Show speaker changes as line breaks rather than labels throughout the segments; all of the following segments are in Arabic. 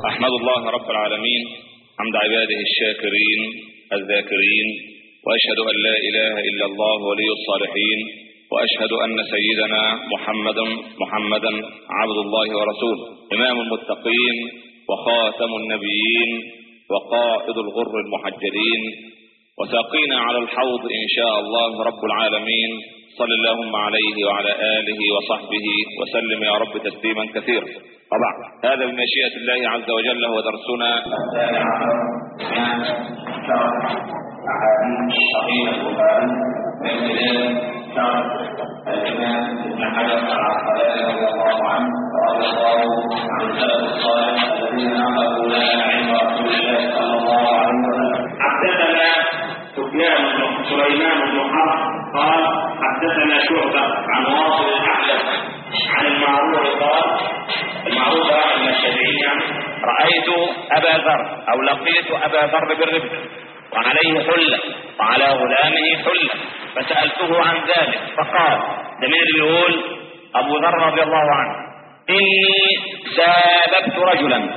أحمد الله رب العالمين حمد عباده الشاكرين الذاكرين، وأشهد أن لا إله إلا الله ولي الصالحين، وأشهد أن سيدنا محمدا عبد الله ورسوله، إمام المتقين وخاتم النبيين وقائد الغر المحجلين، وساقينا على الحوض إن شاء الله رب العالمين. صل اللهم عليه وعلى آله وصحبه وسلم يا رب تسليما كثيرا. طبعا هذا بمشيئة الله عز وجل هو درسنا الثاني عشر من شرح أحاديث صحيح البخاري من خلال شرح الإمام ابن حجر العسقلاني رضي الله عنه ورضي الله عن السلف الصالح الذين نقلوا لنا عند رسول الله صلى الله عليه وسلم. حدثنا سليمان بن حرب قال حدثنا شعبة عن واصل الأعلى عن المعروف قال، المعروف من الشافعي يعني، رأيت أبا ذر أو لقيت أبا ذر بالربد وعليه حلة وعلى غلامه حلة، فسألته عن ذلك فقال، ده مين اللي يقول؟ أبو ذر رضي الله عنه، إني ساببت رجلا،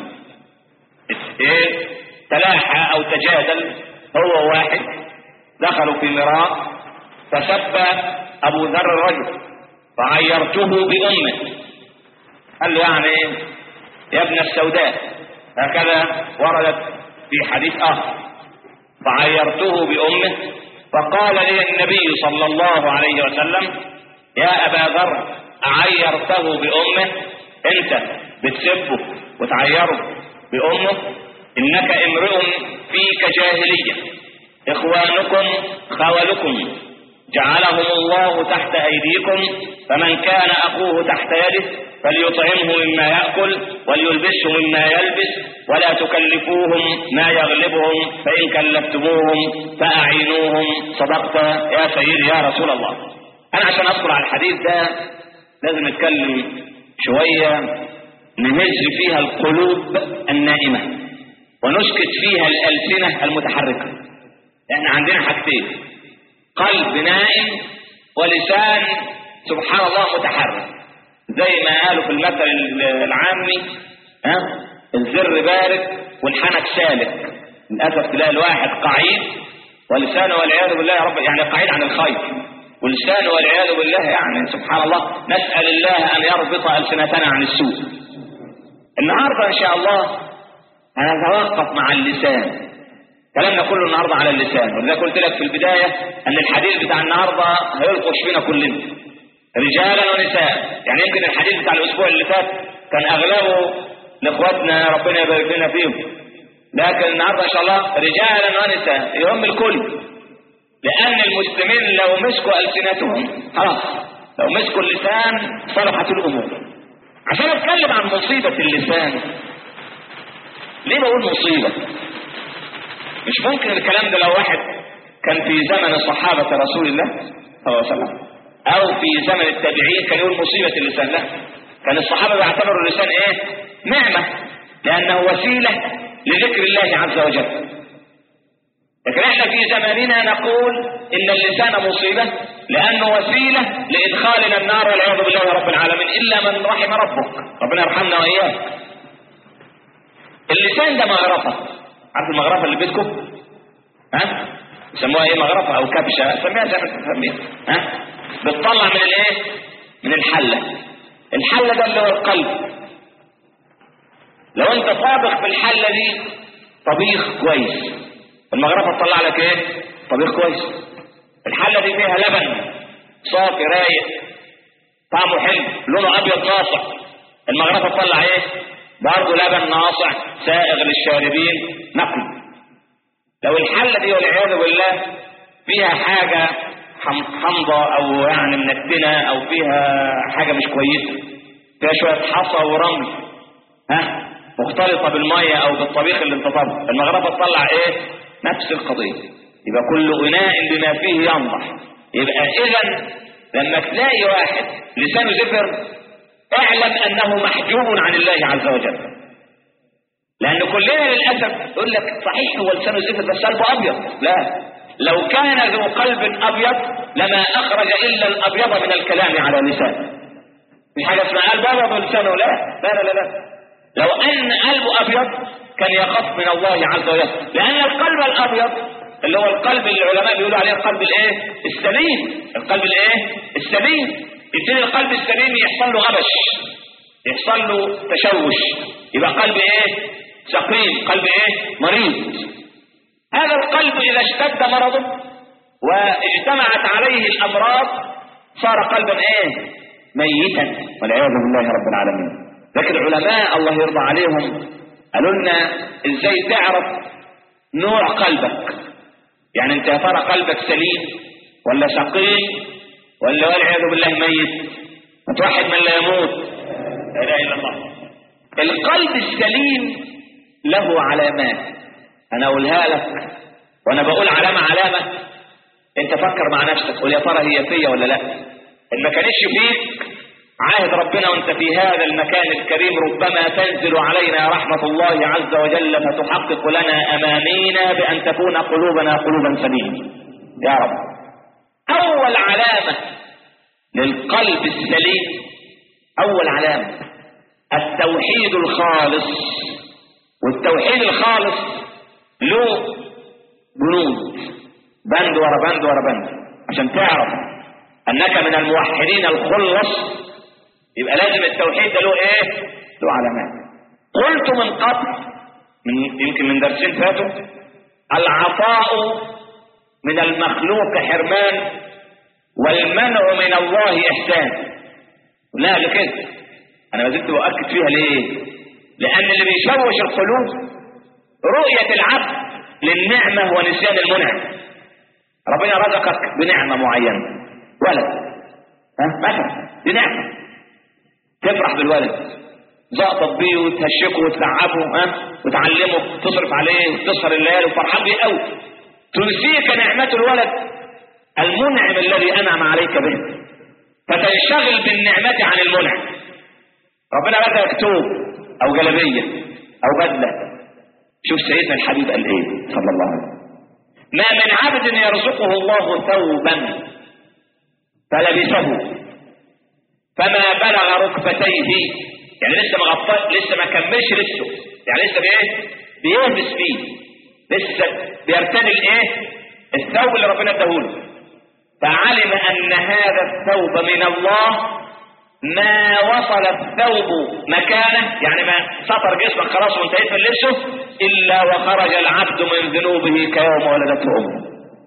تلاحى أو تجادل هو واحد، دخلوا في مراء فسب أبو ذر الرجل فعيرته بأمه، قال له يعني يا ابن السوداء، هكذا وردت في حديث آخر، فعيرته بأمه. فقال لي النبي صلى الله عليه وسلم يا أبا ذر أعيرته بأمه؟ أنت بتسبه وتعيره بأمه؟ إنك امرؤ فيك جاهلية، إخوانكم خولكم جعلهم الله تحت أيديكم، فمن كان أخوه تحت يده فليطعمه مما يأكل وليلبسه مما يلبس، ولا تكلفوهم ما يغلبهم، فإن كلفتموهم فأعينوهم. صدقت يا سيدي يا رسول الله. أنا عشان أذكر على الحديث ده لازم نتكلم شوية نهز فيها القلوب النائمة ونسكت فيها الألسنة المتحركة. احنا عندنا حاجتين، قلب نائم ولسان سبحان الله متحرك، زي ما قالوا في المثل العامي الزر بارد والحنك سالك. للأسف تلاقي الواحد قعيد ولسانه والعياذ بالله يا رب يعني قعيد عن الخير، ولسانه والعياذ بالله يعني سبحان الله، نسأل الله أن يربط ألسنتنا عن السوء. النهارده إن شاء الله هنتوقف مع اللسان، كلامنا كله النهارده على اللسان، ولذلك قلت لك في البداية أن الحديث بتاع النهارده هيلقش فينا كلنا رجالا ونساء. يعني يمكن الحديث بتاع الأسبوع اللي فات كان أغلبه لإخواتنا ربنا يبارك لنا فيهم، لكن النهارده إن شاء الله رجالا ونساء يهم الكل، لأن المسلمين لو مسكوا ألسنتهم خلاص، لو مسكوا اللسان صلحت الأمور. عشان أتكلم عن مصيبة اللسان، ليه بقول مصيبة؟ مش ممكن الكلام ده لو واحد كان في زمن صحابة رسول الله صلى الله عليه وسلم او في زمن التابعين كان يقول مصيبة اللسان. لا، كان الصحابة بيعتبروا اللسان نعمة، لانه وسيلة لذكر الله عز وجل. لكن احنا في زماننا نقول ان اللسان مصيبة لانه وسيلة لادخالنا النار والعياذ بالله رب العالمين، الا من رحم ربك، ربنا يرحمنا واياك. اللسان ده مغرفة، عارف المغرفة اللي بيتكم؟ يسموها مغرفة او كبشة، سميها زي ما تسميها. بتطلع من من الحلة. الحلة ده اللي هو القلب. لو انت طابخ في الحلة دي طبيخ كويس، المغرفة تطلع لك طبيخ كويس. الحلة دي فيها لبن صافي رايق طعمه حلو لونه ابيض ناصع، المغرفة تطلع برضه لبن ناصع سائغ للشاربين نقي. لو الحلة دي والعياذ بالله فيها حاجة حمضة او يعني منتنة او فيها حاجة مش كويسة، فيها شوية حصى ورمل مختلطة بالمية او بالطبيخ اللي انت طبخه، المغرفة تطلع نفس القضية. يبقى كل اناء بما فيه ينضح. يبقى اذا لما تلاقي واحد لسانه زفر اعلم انه محجوب عن الله عز وجل، لان كلنا للاسف يقول لك صحيح هو لسانه زفر بس قلبه ابيض. لا، لو كان ذو قلب ابيض لما اخرج الا الابيض من الكلام على لسانه. مش حاجه اسمها قلب ابيض ولسانه، لا لا لا لا. لو ان قلبه ابيض كان يخاف من الله عز وجل، لان القلب الابيض اللي هو القلب اللي العلماء بيقولوا عليه القلب الايه؟ السليم. القلب الايه؟ السليم. يبتدي القلب السليم يحصل له غبش، يحصل له تشوش، يبقى قلب ايه؟ سقيم، قلب ايه؟ مريض. هذا القلب اذا اشتد مرضه واجتمعت عليه الامراض صار قلبا ايه؟ ميتا والعياذ بالله رب العالمين. لكن العلماء الله يرضى عليهم قالوا لنا ازاي تعرف نوع قلبك. يعني انت يا ترى قلبك سليم ولا سقيم ولا والعياذ بالله ميت؟ متوحد من لا يموت، لا اله الا الله. القلب السليم له علامات، انا اقولها لك وانا بقول علامة انت فكر مع نفسك قول يا ترى هي فيا ولا لا. ان ما كانش فيك عاهد ربنا وانت في هذا المكان الكريم ربما تنزل علينا رحمة الله عز وجل فتحقق لنا امانينا بان تكون قلوبنا قلوبا سليمة يا رب. اول علامة للقلب السليم، اول علامة التوحيد الخالص. والتوحيد الخالص له بنود، بند ورا بند ورا بند، عشان تعرف انك من الموحدين الخلص يبقى لازم التوحيد ده له ايه؟ له علامات. قلت من قبل يمكن من درسين فاتوا العطاء من المخلوق حرمان والمنع من الله احسان. لا لكده انا ما زلت بؤكد فيها ليه؟ لان اللي بيشوش القلوب رؤية العبد للنعمة ونسيان المنعم. ربنا رزقك بنعمة معينة، ولد مثلا دي نعمة، تفرح بالولد، زقطت بيه وتهشكه وتلعبه وتعلمه، تصرف عليه وتسهر الليالي وفرحان بيه قوي، تنسيك نعمة الولد المنعم الذي انعم عليك به، فتنشغل بالنعمة عن المنعم. ربنا رزقك توب او جلبية او بدلة. شوف سيدنا الحبيب قال ايه صلى الله عليه وسلم: ما من عبد يرزقه الله ثوبا فلبسه فما بلغ ركبتيه، يعني لسه ما غطى، لسه ما كملش لبسه، يعني لسه بايه؟ بيلبس فيه، لسه بيرتدي الايه؟ الثوب اللي ربنا اداهوله، فعلم ان هذا الثوب من الله ما وصل الثوب مكانه، يعني ما سطر جسمك خلاص وانتهيت من لبسه، الا وخرج العبد من ذنوبه كيوم ولدته امه.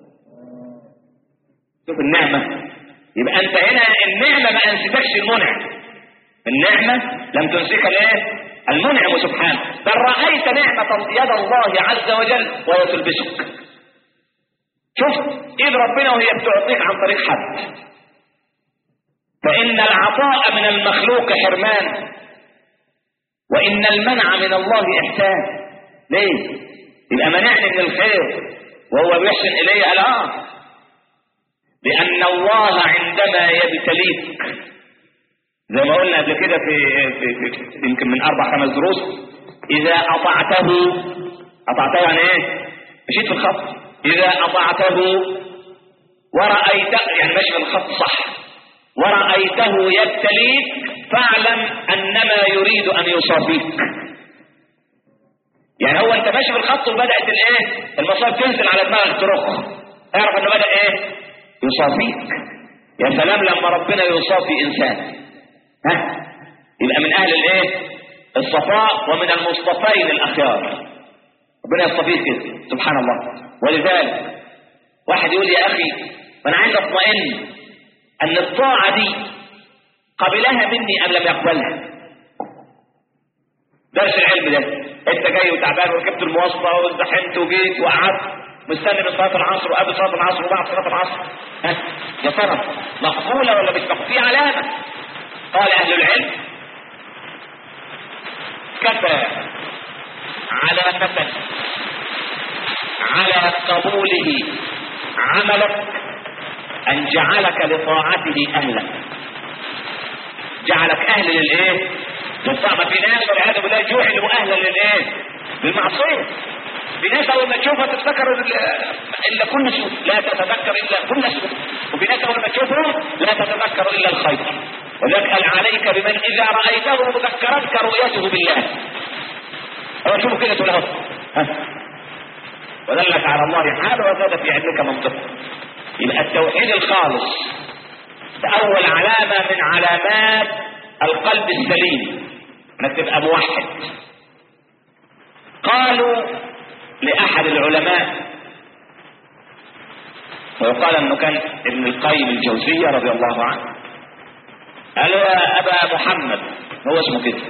شوف النعمه. يبقى انت هنا النعمه ما انسيتكش المنعم، النعمه لم تنسيك الايه؟ المنعم سبحانه، بل رايت نعمه يد الله عز وجل وهي تلبسك. شوف ايد ربنا وهي بتعطيك عن طريق حد. فإن العطاء من المخلوق حرمان وإن المنع من الله إحسان. ليه؟ يبقى منعني من الخير وهو بيحسن إلي؟ لا، لأن الله عندما يبتليك زي ما قلنا قبل كده في يمكن من 4-5 دروس، إذا أطعته يعني إيه؟ مشيت في الخط. إذا أطعته ورأيته، يعني ماشي في الخط صح، ورأيته يبتليك فاعلم أنما يريد أن يصافيك. يعني هو أنت ماشي بالخط وبدأت الإيه؟ المصائب تنزل على دماغك ترخ، اعرف أنه بدأ إيه؟ يصافيك. يا سلام لما ربنا يصافي إنسان، يبقى من أهل الإيه؟ الصفاء ومن المصطفين الأخيار، ربنا يصطفيك كده سبحان الله. ولذلك واحد يقول يا أخي أنا عايز أطمئن أن الطاعة دي قبلها مني أم لم يقبلها. درس العلم ده أنت جاي وتعبان وركبت المواصلة وازدحمت وجيت وقعدت مستني من صلاة العصر وقبل صلاة العصر وبعد صلاة العصر، يا ترى مقبولة ولا مش مقبولة؟ في علامة. قال أهل العلم: كفى علامة على قبوله عملك أن جعلك لطاعته أهلا. جعلك أهل للإيه؟ للطاعة. في ناس والعياذ بالله جعلوا أهلا للإيه؟ للمعصية. في ناس أول ما تشوفها تتذكر إلا كل سوء، لا تتذكر إلا كل سوء. وفي ناس أول ما تشوفهم لا تتذكر إلا الخير. وذلك قال عليك بمن إذا رأيته ذكرتك رؤيته بالله. هو شوفوا كده تقول له ودلك على الله حال وزاد في علمك منطق. يبقى التوحيد الخالص أول علامة من علامات القلب السليم انك تبقى موحد. قالوا لأحد العلماء ويقال انه كان ابن القيم الجوزية رضي الله عنه، قال يا أبا محمد، هو اسمه كده،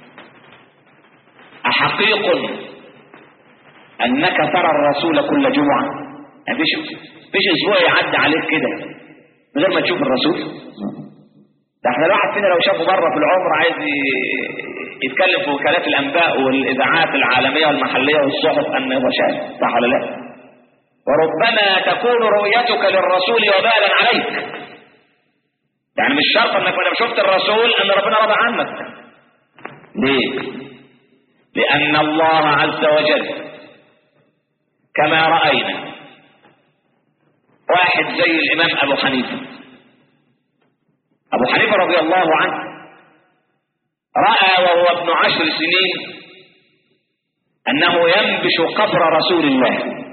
أحقيق أنك ترى الرسول كل جمعة؟ يعني فيش أسبوع يعدي عليك كده من غير ما تشوف الرسول؟ ده احنا الواحد فينا لو شافه بره في العمر عايز يتكلم في وكالات الأنباء والإذاعات العالمية والمحلية والصحف أنه هو شاهد، صح ولا لا؟ وربما تكون رؤيتك للرسول وبالا عليك. يعني مش شرط انك لما شفت الرسول ان ربنا رضى عنك. ليه؟ لأن الله عز وجل كما رأينا واحد زي الإمام أبو حنيفة. أبو حنيفة رضي الله عنه رأى وهو ابن 10 سنين أنه ينبش قبر رسول الله.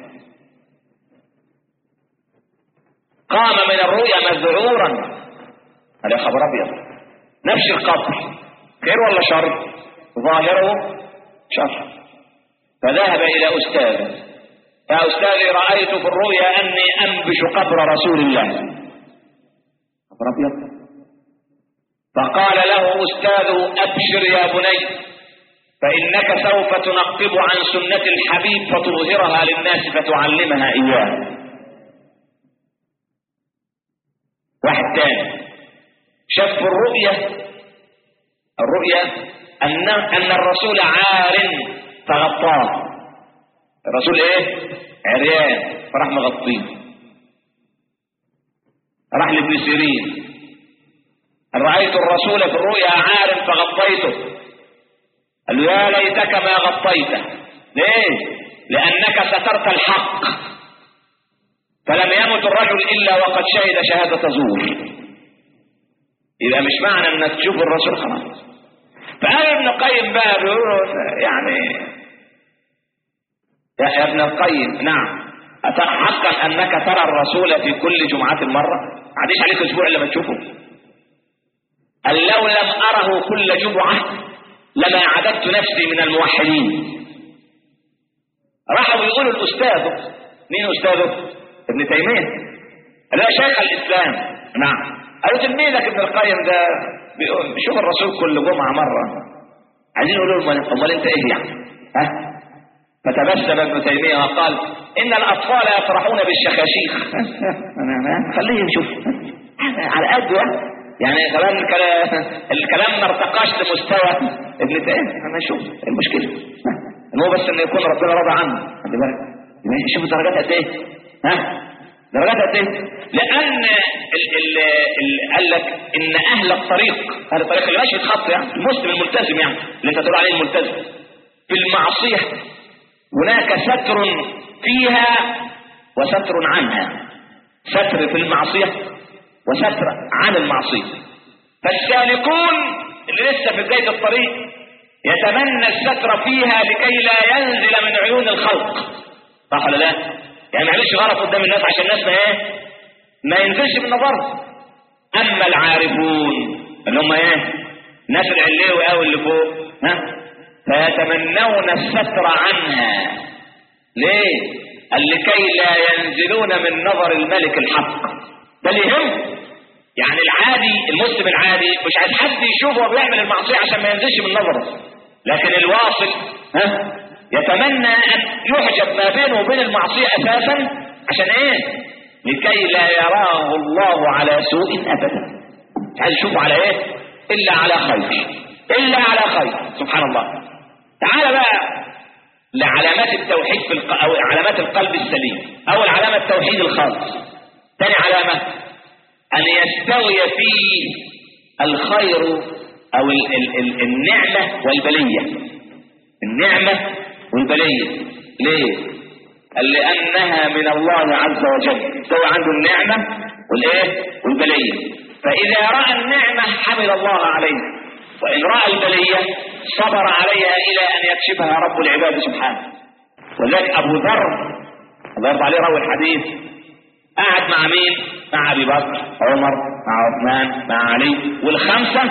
قام من الرؤيا مذعورا، هذا خبر أبيض، نبش القبر خير ولا شر؟ ظاهره شر. فذهب إلى أستاذه، يا أستاذي رأيت في الرؤيا أني أنبش قبر رسول الله. خبر أبيض. فقال له أستاذه أبشر يا بني، فإنك سوف تنقب عن سنة الحبيب فتظهرها للناس فتعلمها إياه. واحد تاني شاف في الرؤيا أن الرسول عار فغطاه. الرسول ايه؟ عريان فراح مغطيه. راح لابن سيرين، رأيت الرسول في الرؤيا عار فغطيته. قال له يا ليتك ما غطيته. ليه؟ لأنك سترت الحق، فلم يمت الرجل إلا وقد شهد شهادة زور. إذا مش معنى أنك تشوف الرسول خلاص. فقال ابن القيم بقى بيقول يعني يا ابن القيم، نعم، حقا أنك ترى الرسول في كل جمعة مرة؟ عديش عليك أسبوع لما تشوفه. قال لو لم أره كل جمعة لما عددت نفسي من الموحدين. راحوا يقولوا الأستاذ، مين أستاذه؟ ابن تيمية. لا شيخ الإسلام، نعم. قالوا تلميذك ابن القيم ده بيشوف الرسول كل جمعة مرة. عايزين يقولوا له امال انت ايه يعني؟ ها؟ فتبسم ابن تيمية وقال ان الاطفال يفرحون بالشخاشيخ. خليه يشوف على قد يعني كمان الكلام ما ارتقاش لمستوى ابن تيمية. انا اشوف المشكلة هو بس انه يكون ربنا راضي عنه. خلي بالك شوف درجات قد ايه. ها؟ درجات قد ايه؟ لان قال لك ان اهل الطريق، اهل الطريق اللي ماشي يتخط يعني المسلم الملتزم، يعني اللي انت تقول عليه الملتزم، في المعصيه هناك ستر فيها وستر عنها. ستر في المعصيه وستر عن المعصيه. فالسالكون اللي لسه في بدايه الطريق يتمنى الستر فيها لكي لا ينزل من عيون الخلق، صح ولا لا؟ يعني معلش غلط قدام الناس عشان الناس ما ينزلش من نظرهم. اما العارفون اللي هم ناس العليوي قوي اللي فوق، فيتمنون الستر عنها. ليه؟ قال لكي لا ينزلون من نظر الملك الحق. ده اللي يهم. يعني العادي، المسلم العادي مش عايز حد يشوفه وبيعمل المعصيه عشان ما ينزلش من نظره، لكن الواصل يتمنى ان يحجب ما بينه وبين المعصيه اساسا. عشان ايه؟ لكي لا يراه الله على سوء ابدا. مش عايز يشوفه على ايه؟ الا على خير، الا على خير. سبحان الله. تعال بقى لعلامات التوحيد او علامات القلب السليم. اول علامه التوحيد الخالص. ثاني علامه ان يستوي فيه الخير او النعمه والبليه. النعمه والبليه. ليه؟ قال لانها من الله عز وجل. يستوي عنده النعمه والايه والبليه. فإذا رأى النعمة حمد الله عليها، وإن رأى البلية صبر عليها إلى أن يكشفها رب العباد سبحانه. ولذلك أبو ذر الله يرضى عليه راوي الحديث قاعد مع مين؟ مع أبي بكر، عمر، مع عثمان، مع علي، والخمسة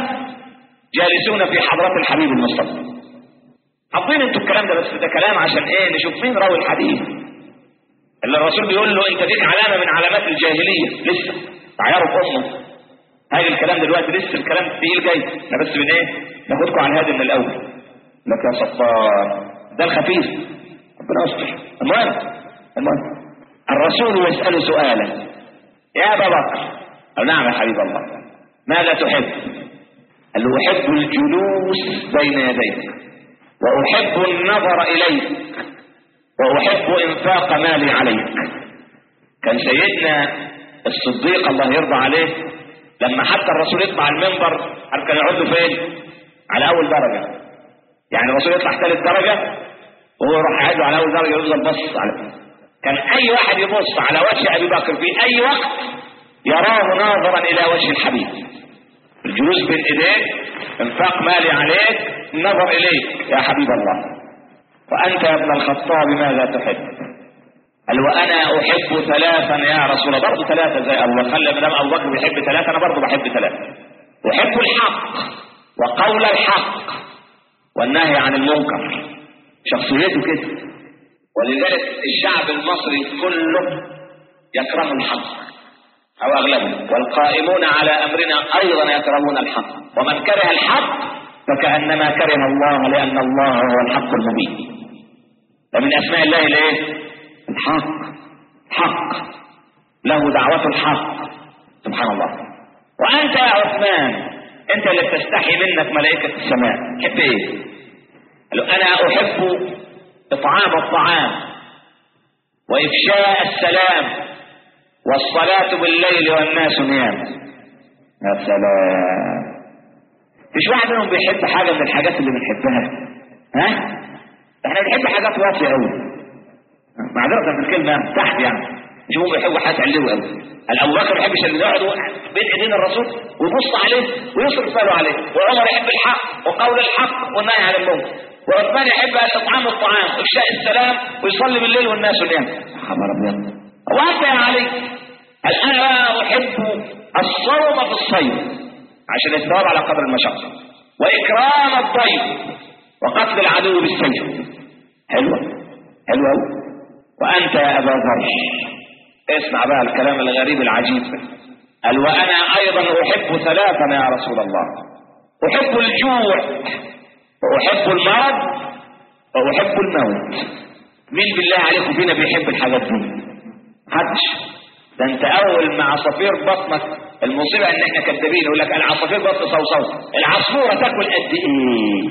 جالسون في حضرة الحبيب المصطفى. حاطين انتوا الكلام ده، بس ده كلام عشان ايه؟ نشوف مين راوي الحديث اللي الرسول بيقول له انت ديك علامة من علامات الجاهلية لسه تعيروا امه. هاي الكلام دلوقتي لسه الكلام تقيل جاي، احنا بس من ايه؟ ناخدكم على الهادي من الاول. لك يا ستار ده الخفيف ربنا يستر. المهم الرسول يسأل سؤالا: يا ابا بكر. قال نعم يا حبيب الله. ماذا تحب؟ قال له احب الجلوس بين يديك، واحب النظر اليك، واحب انفاق مالي عليك. كان سيدنا الصديق الله يرضى عليه لما حتى الرسول يطلع المنبر كان يقعد فين؟ على اول درجه. يعني الرسول يطلع ثالث درجه وهو يروح قاعد على اول درجه يفضل بص على. كان اي واحد يبص على وجه ابي بكر في اي وقت يراه ناظرا الى وجه الحبيب. الجلوس بين ايديك، انفاق مالي عليك، النظر اليك يا حبيب الله. وانت يا ابن الخطاب ماذا تحب؟ قال وانا احب ثلاثا يا رسول الله. برضه ثلاثه زي الله، خلي ما دام ابو بكر بيحب ثلاثه انا برضه بحب ثلاثه. احب الحق وقول الحق والنهي عن المنكر. شخصيته كده. ولذلك الشعب المصري كله يكره الحق او اغلبه، والقائمون على امرنا ايضا يكرهون الحق. ومن كره الحق فكانما كره الله، لان الله هو الحق المبين. ومن اسماء الله الايه؟ الحق. حق له دعوة الحق سبحان الله. وانت يا عثمان انت اللي بتستحي منك ملائكة السماء، تحب ايه؟ قالوا انا احب اطعام الطعام وافشاء السلام والصلاة بالليل والناس نيام. يا سلام، مش واحد منهم بيحب حاجة من الحاجات اللي بنحبها؟ ها؟ احنا بنحب حاجات واطية قوي، معذرة في الكلمة تحت يعني. مش هم بيحبوا حاجات علوة قوي. ابو بكر ما يحبش اللي يقعد بين ايدين الرسول ويبص عليه ويصرف باله عليه. وعمر يحب الحق وقول الحق والنهي عن المنكر. وعثمان يحب اطعام الطعام وافشاء السلام ويصلي بالليل والناس نيام. خبر ابيض. وانت يا علي؟ هل انا احب الصوم في الصيف عشان الثواب على قدر المشقة، واكرام الضيف، وقتل العدو بالسيف. حلوة قوي. وانت يا ابا ذر اسمع بقى الكلام الغريب العجيب. قال وانا ايضا احب ثلاثا يا رسول الله: احب الجوع، واحب المرض، واحب الموت. مين بالله عليكم فينا بيحب الحاجات دي؟ محدش. ده انت اول ما عصافير بطنك، المصيبه ان احنا كدابين يقول لك العصافير بطن صوصو. العصفوره تاكل قد ايه؟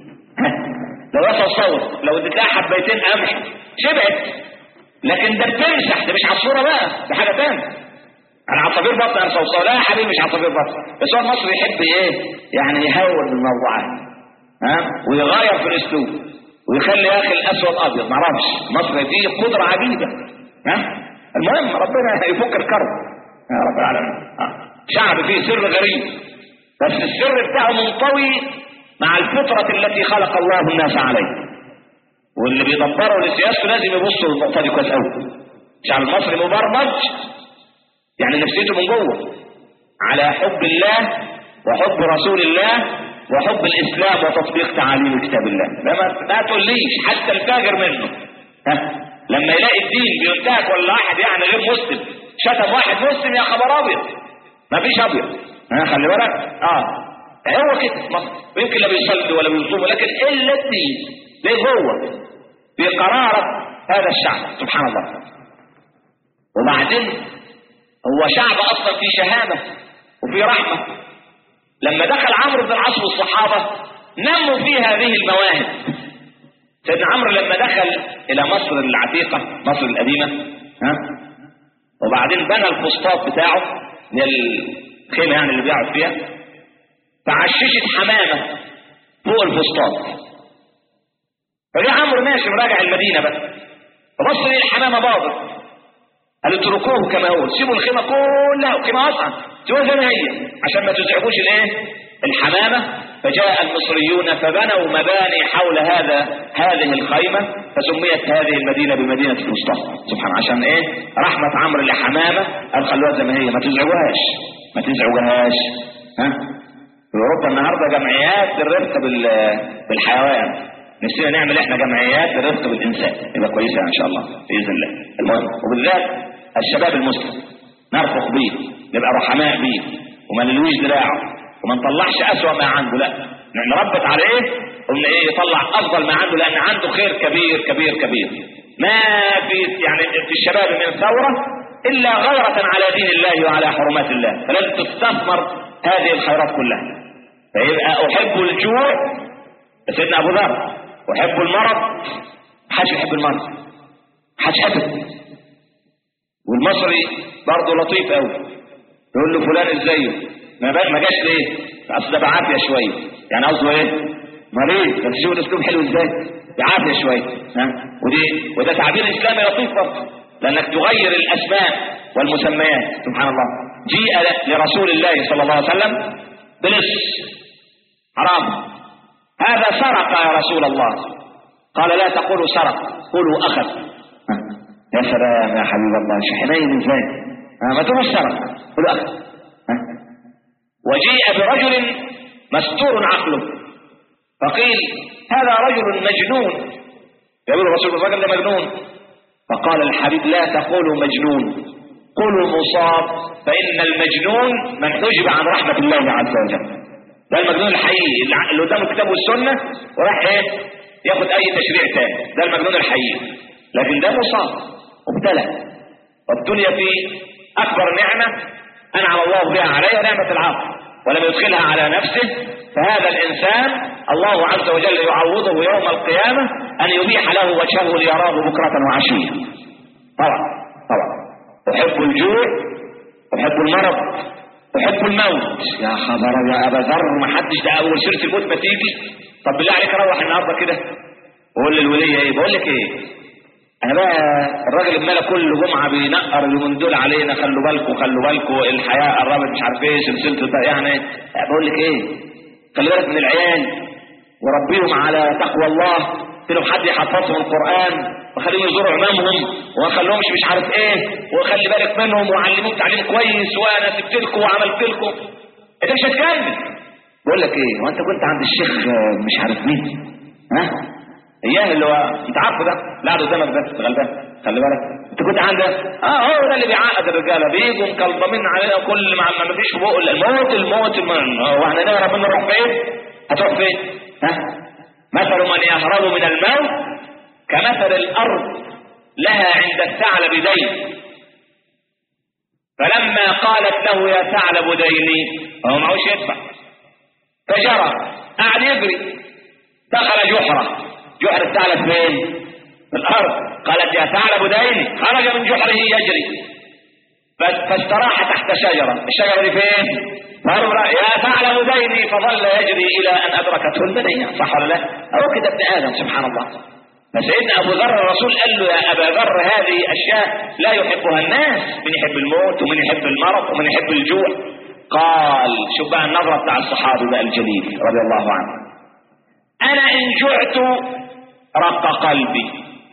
لو صوصو لو اديت لها حبيتين قمح شبعت. لكن ده بتمسح، ده مش عصفوره بقى، ده حاجه ثانيه. العصافير بطن صوصو. لا يا حبيبي مش عصافير بطن. بس هو المصري يحب ايه؟ يعني يهون الموضوعات، ويغير في الاسلوب ويخلي يا اخي الاسود ابيض. معرفش، مصر فيه قدره عجيبه. المهم ربنا يفك الكرب يا رب العالمين. شعب فيه سر غريب، بس السر بتاعه منطوي مع الفطرة التي خلق الله الناس عليه. واللي بيدبروا لسياسته لازم يبصوا للنقطة دي كويس قوي. الشعب المصري مبرمج يعني نفسيته من جوه على حب الله وحب رسول الله وحب الاسلام وتطبيق تعاليم كتاب الله. ما تقوليش حتى الفاجر منه لما يلاقي الدين بينتهك ولا واحد يعني غير مسلم شتم واحد مسلم يا خبر ابيض. ما فيش ابيض. خلي بالك. هو كده في مصر، ويمكن لا بيصلي ولا بيصوم، لكن الا الدين ليه هو في قرارة هذا الشعب سبحان الله. وبعدين هو شعب اصلا في شهامة وفي رحمة. لما دخل عمرو بن العاص والصحابة نموا في هذه المواهب. سيدنا عمرو لما دخل الى مصر العتيقة، مصر القديمة، وبعدين بنى الفسطاط بتاعه الخيمة يعني اللي بيقعد فيها، فعششت حمامة فوق الفسطاط. فجاء عمرو ماشي مراجع المدينة بقى، فبص ليه الحمامة باضت. قال اتركوه كما هو، سيبوا الخيمة كلها، الخيمة واسعة سوى زي ما هي عشان ما تزعجوش الايه الحمامة. فجاء المصريون فبنوا مباني حول هذه الخيمة، فسميت هذه المدينة بمدينة الفسطاط. سبحان عشان ايه؟ رحمة عمرو لحمامة قال خلوها زي ما هي، ما تزعجوهاش. ها؟ في اوروبا النهارده جمعيات للرفق بالحيوان، نفسنا نعمل احنا جمعيات للرفق بالانسان، يبقى كويسة ان شاء الله باذن الله. المهم وبالذات الشباب المسلم نرفق بيه، نبقى رحماء بيه، وما نلويش دراعه، وما نطلعش اسوأ ما عنده، لا نربط عليه وان ايه يطلع افضل ما عنده، لان عنده خير كبير كبير كبير. ما في يعني في الشباب من ثورة الا غيرة على دين الله وعلى حرمات الله، فلازم تستثمر هذه الخيرات كلها. فيبقى احب الجوع سيدنا ابو ذر، احب المرض، محدش يحب المرض، محدش يحب. والمصري برضه لطيف قوي، يقول له فلان ازاي ما جاش ليه؟ اصل ده بعافيه شويه، يعني قصده ايه؟ مريض. بس شوف الاسلوب حلو ازاي، بعافيه شويه. ها؟ وده تعبير اسلامي لطيف برضه، لانك تغير الاسماء والمسميات. سبحان الله. جيء لرسول الله صلى الله عليه وسلم بلص حرام، هذا سرق يا رسول الله. قال لا تقولوا سرق، قولوا اخذ. يا سلام يا حبيب الله، شو حنين ازاي. ما تقولوا سرق، قولوا اخذ. وجيء برجل مستور عقله، فقيل هذا رجل مجنون. يقول الرسول الرجل ده مجنون، فقال الحبيب لا تقولوا مجنون، قولوا مصاب، فإن المجنون من حجب عن رحمة الله عز وجل. ده المجنون الحقيقي اللي قدامه الكتاب والسنة وراح ايه ياخد اي تشريع تاني، ده المجنون الحقيقي. لكن ده مصاب مبتلى، والدنيا في اكبر نعمة انعم الله بها عليها نعمة العقل، ولم يدخلها على نفسه. فهذا الانسان الله عز وجل يعوضه يوم القيامة ان يبيح له وجهه ليراه بكرة وعشية. طبعا احب الجوع، احب المرض، احب الموت. يا خبر يا ابا ذر، ما حدش ده اول سيرة الموت ما تيجي. طب بالله عليك روح النهارده كده وقول للولية ايه، بقول لك ايه، انا بقى الراجل الملا كل جمعة بينقر اليومين دول علينا، خلوا بالكم الحياة قربت مش عارف ايه سلسلة يعني. بقول لك ايه، خلي بالك من العيال وربيهم على تقوى الله، لهم حد يحفظهم القرآن وخليهم يزوروا امامهم وخلوهمش مش عارف ايه، وخلي بالك منهم وعلموهم تعليم كويس، وانا سبت لكم وعملت لكم. انت مش هتكمل. بقول لك ايه، وانت كنت عند الشيخ مش عارف مين، ها اياه اللي هو انت عارفه ده اللي قاعد قدامك ده غلبان، خلي بالك انت كنت عنده هو ده اللي بيعقد الرجاله، بيجوا مكلضمين علينا كل ما فيش فوق الموت واحنا نهرب منه نروح فين؟ هتروح فين؟ ها؟ مثل من يهرب من الموت كمثل الارض لها عند الثعلب دين، فلما قالت له يا ثعلب ديني، هو معهوش يدفع، فجرى قاعد يجري، دخل جحر الثعلب فين؟ في الارض. قالت يا ثعلب ديني، خرج من جحره يجري فاستراح تحت شجرة، الشجرة دي فين؟ يا ثعلب ديني، فظل يجري الى ان ادركته المنية. صح ولا لا؟ هو كده ابن ادم سبحان الله. فسيدنا ابو ذر الرسول قال له يا ابا ذر هذه اشياء لا يحبها الناس، من يحب الموت ومن يحب المرض ومن يحب الجوع. قال شوف بقى النظرة بتاع الصحابي بقى الجليل رضي الله عنه، انا ان جعت رق قلبي،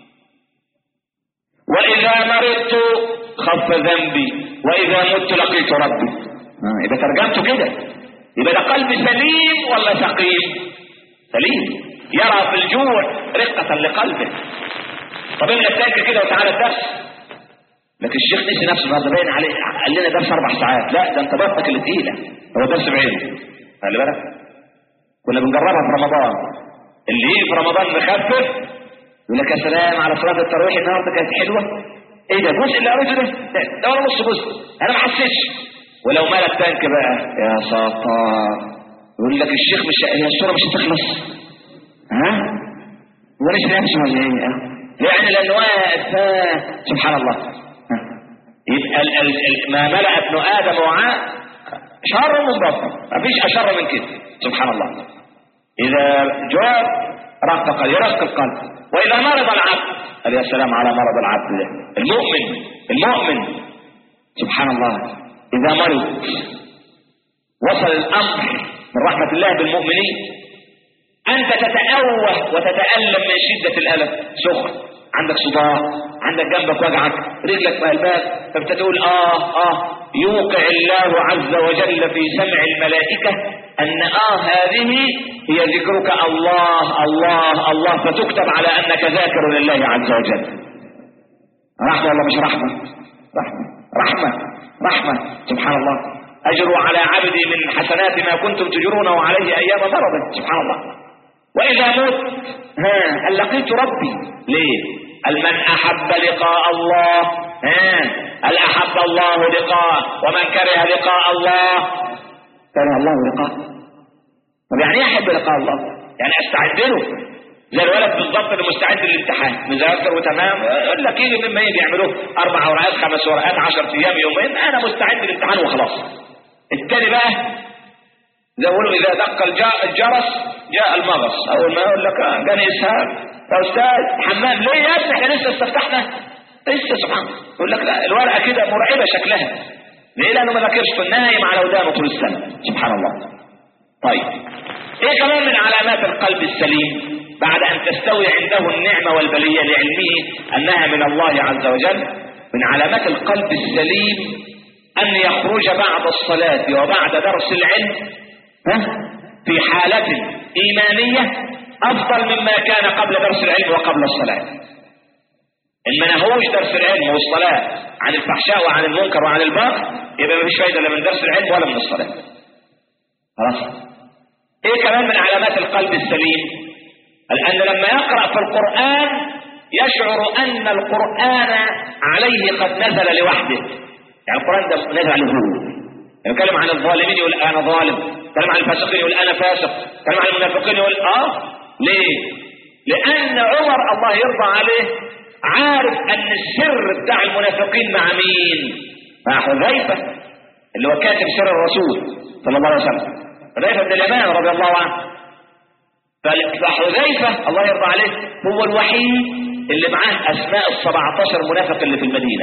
واذا مرضت خف ذنبي، واذا مت لقيت ربي. يبقى ترجمته كده، يبقى ده قلب سليم ولا سقيم؟ سليم، يرى في الجوع رقة لقلبه. طب انت تذاكر كده وتعالى الدرس، لكن الشيخ نسي نفسه النهارده باين عليه، قال لنا درس 4 ساعات، لا ده انت بطنك اللي تقيله، هو درس بعينه. خلي بالك كنا بنجربها في رمضان، اللي يجي في رمضان مخفف يقول لك يا سلام على صلاة التراويح النهارده كانت حلوه. ايه ده الجزء اللي قريته ده ولا نص جزء، انا ما حسيتش. ولو مال التانك بقى يا ساتر، يقول لك الشيخ مش هي الصوره مش هتخلص، ها وليش نفسه ولا ايه؟ يعني لانه واقف سبحان الله. يبقى ما ملأ ابن ادم وعاء شر من بطن، ما فيش اشر من كده سبحان الله. اذا جاء يرق القلب، واذا مرض العبد قال يا سلام على مرض العبد ده، المؤمن سبحان الله إذا مرض وصل الأمر من رحمة الله بالمؤمنين أنت تتأوه وتتألم من شدة الألم، سخن، عندك صداع، عندك جنبك وجعك، رجلك مقلباك، فبتقول يوقع الله عز وجل في سمع الملائكة أن هذه هي ذكرك الله الله الله، فتكتب على أنك ذاكر لله عز وجل. رحمة ولا مش رحمة؟ رحمة رحمة رحمة. سبحان الله. أجروا على عبدي من حسنات ما كنتم تجرونه عليه أيام مرضه. سبحان الله. وإذا مت هل لقيت ربي؟ ليه؟ من أحب لقاء الله هل أحب الله لقاء، ومن كره لقاء الله كره الله لقاء. طب يعني ايه أحب لقاء الله؟ يعني أستعد له زي الولد بالضبط اللي مستعد للامتحان، مذاكر وتمام، يقول لك يجي مما يجي يعملوه 4 ورقات 5 ورقات 10 أيام يومين، أنا مستعد للامتحان وخلاص. التاني بقى زي يقولوا إذا دق الجرس جاء المغص، أول ما يقول لك جاني إسهال يا أستاذ حمام، ليه يا ابني احنا لسه استفتحنا لسه. سبحان الله. يقول لك لا الورقة كده مرعبة شكلها، ليه؟ لأنه ما ذاكرش، نايم على ودانه طول السنة. سبحان الله. طيب ايه كمان من علامات القلب السليم بعد ان تستوي عنده النعمة والبلية لعلمه انها من الله عز وجل؟ من علامات القلب السليم ان يخرج بعد الصلاة وبعد درس العلم في حالة ايمانية افضل مما كان قبل درس العلم وقبل الصلاة. ان ما نهوش درس العلم والصلاة عن الفحشاء وعن المنكر وعن الباطل يبقى مفيش فايدة لا من درس العلم ولا من الصلاة. خلاص. ايه كمان من علامات القلب السليم؟ لأن لما يقرأ في القرآن يشعر أن القرآن عليه قد نزل لوحده. يعني القرآن ده نزل عليه هو. يتكلم عن الظالمين يقول أنا ظالم، يتكلم عن الفاسقين يقول أنا فاسق، يتكلم عن المنافقين يقول ليه؟ لأن عمر الله يرضى عليه عارف أن السر بتاع المنافقين مع مين؟ مع حذيفة اللي هو كاتب سر الرسول صلى الله عليه وسلم، حذيفة بن اليمان رضي الله عنه. فحذيفة الله يرضى عليه هو الوحيد اللي معاه أسماء 17 منافق اللي في المدينة.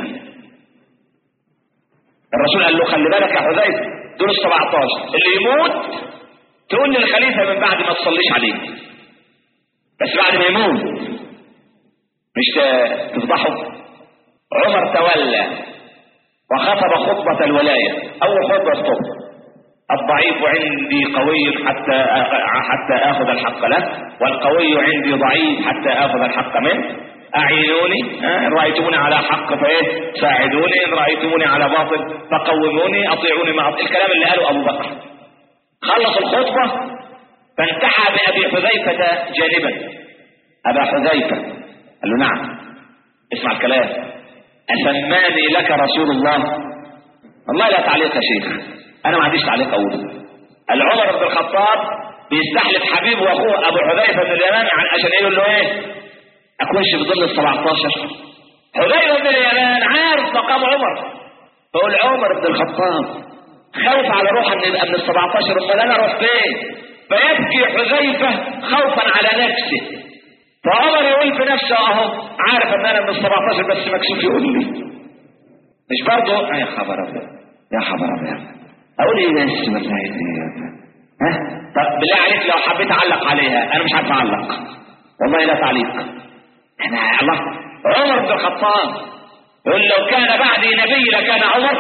الرسول قال له خلي بالك يا حذيفة دول 17 اللي يموت تقول للخليفة من بعد ما تصليش عليه، بس بعد ما يموت مش تفضحه. عمر تولى وخطب خطبة الولاية، أول خطبة الصبح: الضعيف عندي قوي حتى آخذ الحق له، والقوي عندي ضعيف حتى آخذ الحق منه. أعينوني إن رأيتموني على حق فإيه ساعدوني، إن رأيتموني على باطل فقوموني، أطيعوني مع الكلام اللي قاله أبو بكر. خلص الخطبة فانتحى بأبي حذيفة جانبا. أبا حذيفة قال له نعم اسمع الكلام، أسماني لك رسول الله؟ والله لا تعليق يا شيخ، أنا ما عنديش تعليق أقوله. عمر بن الخطاب بيستحلف حبيبه وأخوه أبو حذيفة بن اليمان عشان يقول له إيه؟ أكونش في ضمن 17. حذيفة بن اليمان عارف مقام عمر، فقول عمر بن الخطاب خوف على روح أن يبقى من 17، أمال أنا أروح فين؟ فيبكي حذيفة خوفا على نفسه، فعمر يقول في نفسه أهو عارف أن أنا من 17 بس مكسوف يقول لي، مش برضه يا خبر أبيض يا خبر أبيض اقول ايه بس والله طب بالله عليك لو حبيت اعلق عليها انا مش عارف اعلق والله لا تعليق. احنا الله عمر بن الخطاب يقول لو كان بعدي نبي لكان عمر.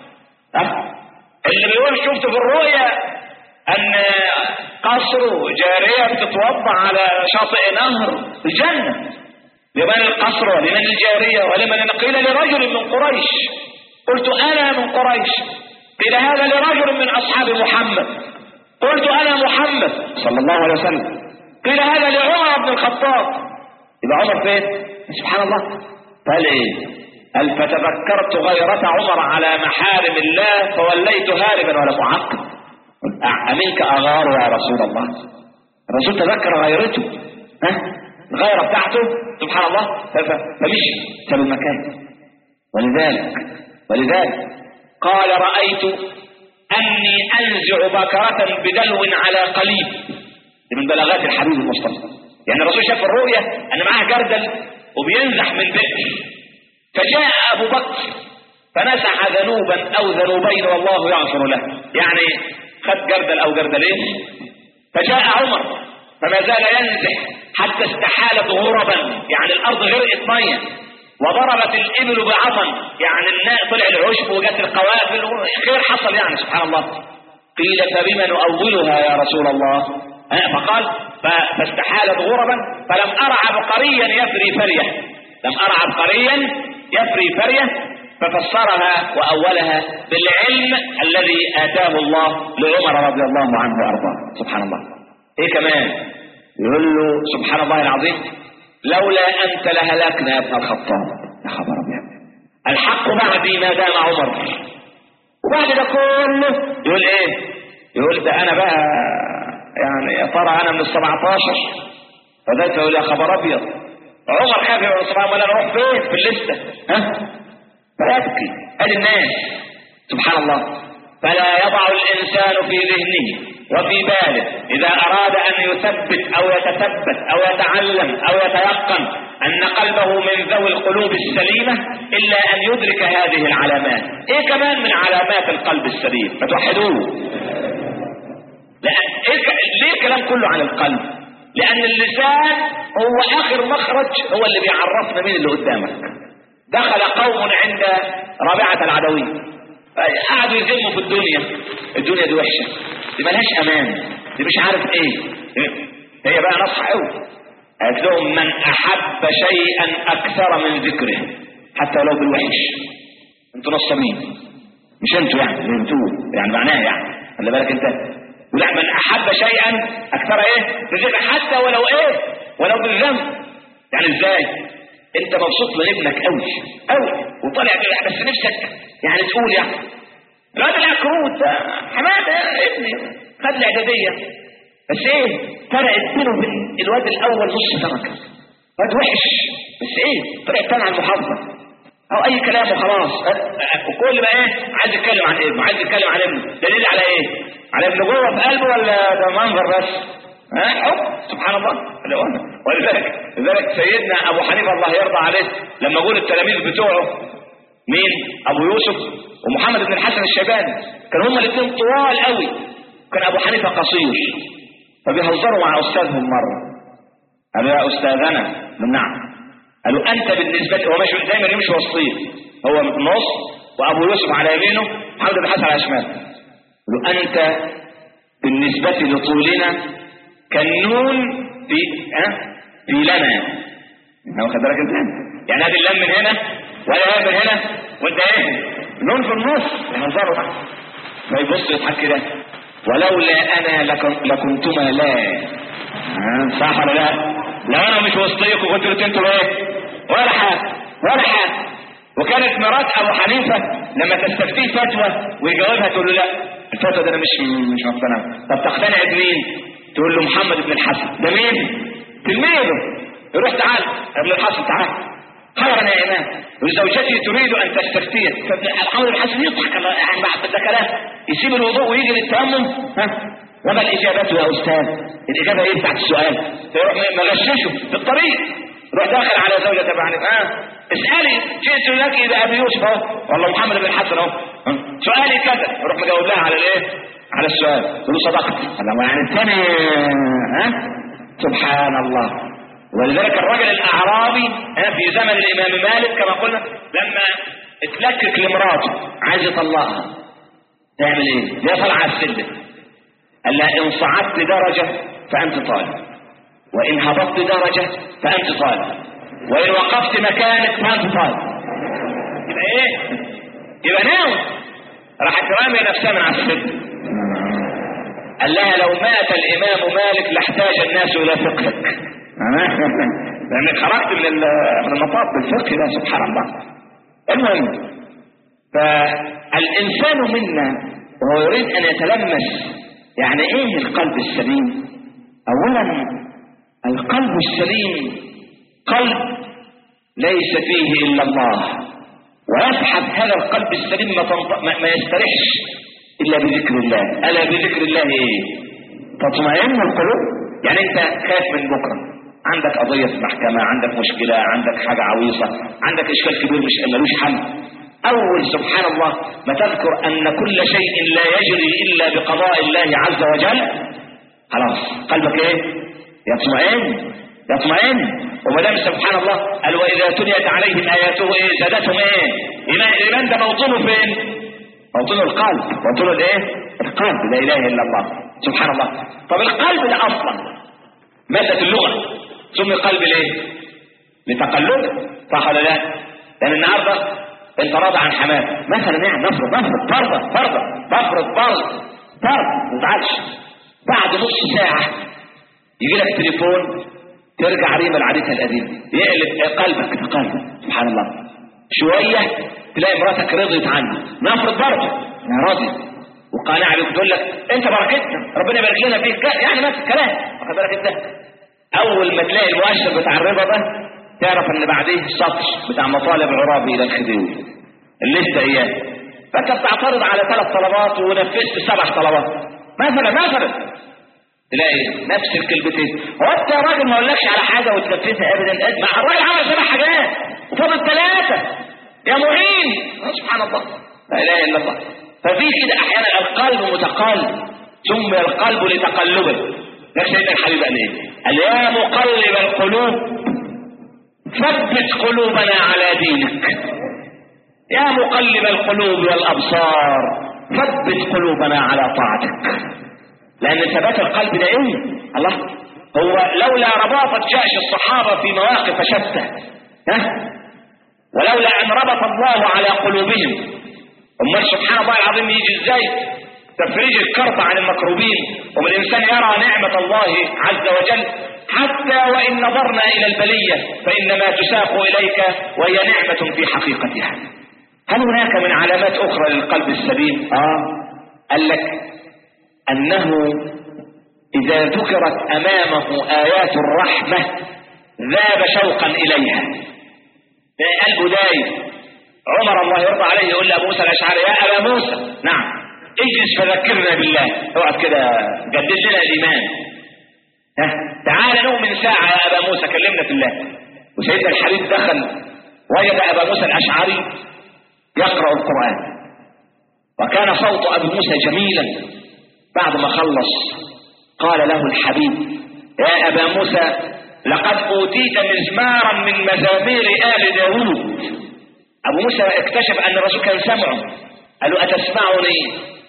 اللي بيقول شفت في الرؤيا ان قصر جارية بتتوضع على شاطئ نهر الجنة، لمن القصر ولمن الجارية ولمن قيل لرجل من قريش، قلت انا من قريش، قيل هذا لرجل من أصحاب محمد، قلت أنا محمد صلى الله عليه وسلم، قيل هذا لعمر بن الخطاب. يبقى عمر فين؟ سبحان الله. قال إيه؟ قال فتذكرت غيرة عمر على محارم الله فوليت هاربا ولا معقب. أمنك أغار يا رسول الله؟ الرسول تذكر غيرته الغيرة بتاعته سبحان الله فمشي ساب المكان. ولذلك قال رأيت أني أنزع بكرة بدلو على قليب، من بلاغات الحبيب المصطفى. يعني الرسول شاف الرؤية أن معاه جردل وبينزح من بئر، فجاء أبو بكر فمسح ذنوبا او ذنوبين والله يغفر له، يعني خد جردل او جردلين. فجاء عمر فما زال ينزح حتى استحالت غربا، يعني الارض غرقت ميه، وضربت الابل بعظم، يعني الماء طلع العشب وجت القوافل خير حصل يعني سبحان الله. قيل فبما نؤولها يا رسول الله؟ فقال فاستحالت غربا فلم ارى عبقريا يفري فريه، لم ارى عبقريا يفري فريه، ففسرها واولها بالعلم الذي اتاه الله لعمر رضي الله عنه وارضاه. سبحان الله. ايه كمان؟ يقول له سبحان الله العظيم لولا انت لهلكنا يا ابن الخطاب. يا خبر ابيض، الحق بعدي ما دام عمر. وبعد ده كله يقول ايه؟ يقول ده انا بقى يعني يا ترى انا من ال17. فده يقول يا خبر ابيض، عمر خاف من ال17 ولا اروح فين في الليسته؟ فيبكي. ادي الناس سبحان الله. فلا يضع الانسان في ذهنه وفي باله اذا اراد ان يثبت او يتثبت او يتعلم او يتيقن ان قلبه من ذوي القلوب السليمه الا ان يدرك هذه العلامات. ايه كمان من علامات القلب السليم؟ ما توحدوه. ليه الكلام كله عن القلب؟ لان اللسان هو اخر مخرج، هو اللي بيعرفنا مين اللي قدامك. دخل قوم عند رابعة العدوية قعدوا يذموا في الدنيا دي وحشة، دي ملهاش امان، دي مش عارف ايه. هي بقى نصح قوي، قالت لهم من احب شيئا اكثر من ذكره حتى ولو بالوحش. انتوا نصابين، مش انتوا يعني انتوا يعني معناها يعني خلي بالك انت. ولا من احب شيئا اكثر ايه بذكره حتى ولو ايه ولو بالذنب. يعني ازاي انت مبسوط من ابنك قوي وطالع بس نفسك يعني تقول يعني الواد العكروت حماده ابني خد الاعداديه، بس ايه فرقت بينه وبين الواد الاول نص درجه، واد وحش بس ايه طلع الثاني على المحافظه او اي كلام وخلاص. وكل ما ايه عايز يتكلم عن ابنه، عايز يتكلم عن ابنه، دليل على ايه؟ على ابنه جوه في قلبه ولا ده منظر بس؟ حب سبحان الله. ولذلك سيدنا ابو حنيفه الله يرضى عليه لما قول التلاميذ بتوعه مين؟ ابو يوسف ومحمد بن الحسن الشيباني، كانوا هما الاثنين طوال قوي، كان ابو حنيفه قصير، فبيهزروا مع استاذهم مره قالوا يا استاذنا نعم، قالوا انت بالنسبه هو ماشي دايما يمشي وسطيه، هو في النص وابو يوسف على يمينه محمد بن الحسن على شماله، قالوا انت بالنسبه لطولنا كالنون في لنا. واخد بالك انت؟ يعني هذه اللام من هنا ولا هذا من هنا وانت ايه نون في النص ينظروا فيبص يضحك كده ولولا انا لكنتما لا. صح ولا لا؟ لو انا مش وسطيكم كنتوا انتوا ايه ولا حاجه. وكانت مرات ابو حنيفه لما تستفتيه فتوى ويجاوبها تقول له لا الفتوى ده انا مش مقتنع. طب تقتنع بمين؟ تقول له محمد بن الحسن. ده مين؟ تلميذه. يروح تعال ابن الحسن تعال خيرا يا امام، وزوجتي تريد ان تستفتيه. فمحمد بن الحسن يضحك يعني بعد ده كلام، يسيب الوضوء ويجي للتيمم. وما الاجابه يا استاذ؟ الاجابه ايه بتاعت السؤال؟ فيروح مغششه في الطريق، يروح داخل على زوجته بعد اسالي جئت لك بابي يوسف اهو والله محمد بن الحسن اهو سؤالي كذا، يروح مجاوب لها على الايه؟ على السؤال. تقول له صدقت. يعني الثاني سبحان الله. ولذلك الرجل الاعرابي في زمن الامام مالك كما قلنا لما اتلكك لمراته عايز يطلقها تعمل ايه؟ ليه طلع على السلم؟ قال لها ان صعدت درجه فانت طالب، وان هبطت درجه فانت طالب، وان وقفت مكانك فانت طالب. يبقى ايه؟ يبقى ناوي. راح ترمي نفسها من على السلم. قال لها لو مات الامام مالك لاحتاج الناس الى فقهك. لانك خرجت من المطاف بالفقه ده سبحان الله. المهم فالانسان منا وهو يريد ان يتلمس يعني ايه القلب السليم. اولا القلب السليم قلب ليس فيه الا الله، ويسحب هذا القلب السليم ما يستريحش الا بذكر الله. الا بذكر الله ايه؟ تطمئن القلوب. يعني انت خايف من بكره، عندك قضيه في محكمه، عندك مشكله، عندك حاجه عويصه، عندك اشكال كبير مش ملوش حل، اول سبحان الله ما تذكر ان كل شيء لا يجري الا بقضاء الله عز وجل، خلاص قلبك ايه؟ يطمئن. وما دام سبحان الله قال واذا تليت عليهم اياته ايه زادتهم ايه؟ الايمان ده موطنه فين؟ موطنه القلب، موطنه الايه؟ القلب، لا اله الا الله سبحان الله. طب القلب ده اصلا مادة اللغة سمي قلب ليه؟ لتقلبه، صح ولا لا؟ لان النهارده انت راضي عن حماه مثلا، يعني نفرض فرض ما تزعلش، بعد نص ساعة يجي لك تليفون ترجع ريما لعادتها القديمة، يقلب قلبك سبحان الله. شوية تلاقي مراتك رضيت عنه، نفرض برضه انا راضي وقانع بيك، تقول لك انت بركتنا ربنا يبارك لنا فيك، يعني ما في كلام، واخد بالك انت؟ اول ما تلاقي المؤشر بتاع الرضا ده تعرف ان بعديه السطر بتاع مطالب عرابي الى الخديوي الليسته اياه، فانت بتعترض على 3 طلبات ونفذت 7 طلبات مثلا تلاقي نفس الكلمتين. هو انت يا راجل ما اقولكش على حاجه وتنفذها ابدا، مع الراجل عمل 7 حاجات وفاضل 3 يا معين، سبحان الله لا اله الا الله. ففي كده احيانا القلب متقلب، سمي القلب لتقلبه. لكن سيدنا الحبيب قال ايه؟ قال يا مقلب القلوب ثبت قلوبنا على دينك، يا مقلب القلوب والابصار ثبت قلوبنا على طاعتك. لان ثبات القلب ده ايه؟ الله، هو لولا رباطة جأش الصحابة في مواقف شتى، ولولا ان ربط الله على قلوبهم، امال سبحان الله العظيم يجي ازاي تفريج الكرب عن المكروبين، ومن الانسان يرى نعمة الله عز وجل حتى وان نظرنا الى البلية فانما تساق اليك وهي نعمة في حقيقتها. هل هناك من علامات اخرى للقلب السليم؟ قال لك انه اذا ذكرت امامه ايات الرحمة ذاب شوقا اليها، قلبه دايب. عمر الله يرضى عليه يقول لأبو موسى الأشعري يا أبا موسى، نعم اجلس فذكرنا بالله، اقعد كده جدد لنا الإيمان، تعال نؤمن ساعة يا أبا موسى كلمنا في الله. وسيدنا الحبيب دخل وجد أبا موسى الأشعري يقرأ القرآن، وكان صوت أبو موسى جميلا. بعد ما خلص قال له الحبيب يا أبا موسى لقد أوتيت مزمارا من مزامير آل داود. أبو موسى اكتشف أن الرسول كان سمعه، قال له أتسمعني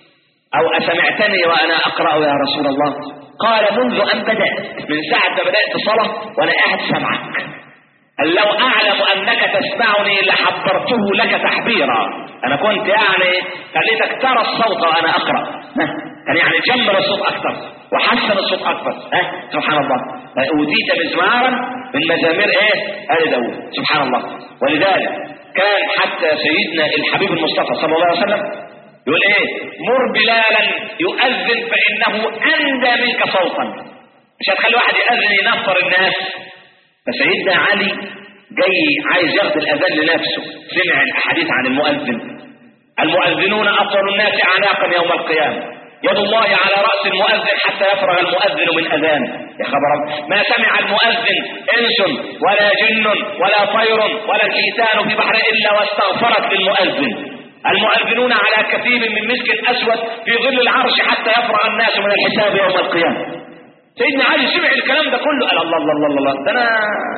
أو أسمعتني وأنا أقرأ يا رسول الله؟ قال منذ أن بدأت، من ساعة ما بدأت صلاة وأنا قاعد سمعك. قال لو أعلم أنك تسمعني لحبرته لك تحبيرا، أنا كنت يعني خليتك ترى الصوت وأنا أقرأ، كان يعني جمل الصوت أكثر وحسن الصوت أكثر. سبحان الله، أوتيت مزمارا من مزامير آل داود، سبحان الله. ولذلك كان حتى سيدنا الحبيب المصطفى صلى الله عليه وسلم يقول مر بلالا يؤذن فإنه أندى منك صوتا. مش هتخلي واحد يأذن ينفر الناس. فسيدنا علي جاي عايز ياخد الأذان لنفسه، سمع الأحاديث عن المؤذن، المؤذنون أطول الناس أعناقا يوم القيامة، يد الله على رأس المؤذن حتى يفرغ المؤذن من أذانه. يا خبر، ما سمع المؤذن إنس ولا جن ولا طير ولا الحيتان في بحر إلا واستغفرت للمؤذن. المؤذنون على كثير من مسك أسود في ظل العرش حتى يفرغ الناس من الحساب يوم القيامة. سيدنا علي سمع الكلام ده كله قال الله الله الله الله، ده أنا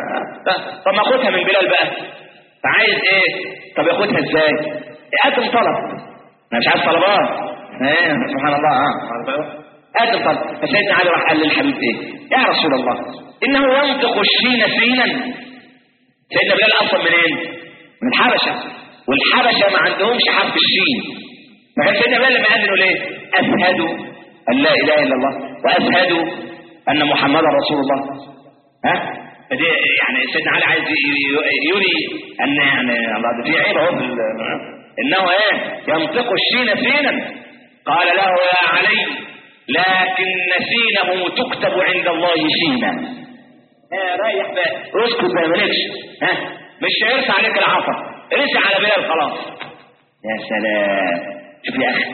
طب ما أخدها من بلال بقى، فعايز طب ياخدها إزاي؟ قدم طلب، أنا مش عايز طلبات، سبحان الله. قدم طلب. فسيدنا علي راح قال للحبيب يا رسول الله إنه ينطق الشين سينا. سيدنا بلال أصلا منين؟ من الحبشة، والحبشة ما عندهمش حرف الشين. فكان سيدنا بلال لما قال له أشهد أن لا إله إلا الله وأشهد أن محمدا رسول الله. فدي يعني سيدنا علي عايز يري أن يعني الله ده في عيب اهو إنه ينطق الشين سينا. قال له يا علي لكن سينه تكتب عند الله شينا. رايح بقى اسكت ما مالكش، مش هيرسى عليك العصا، رسى على بلال خلاص. يا سلام، شوف يا أخي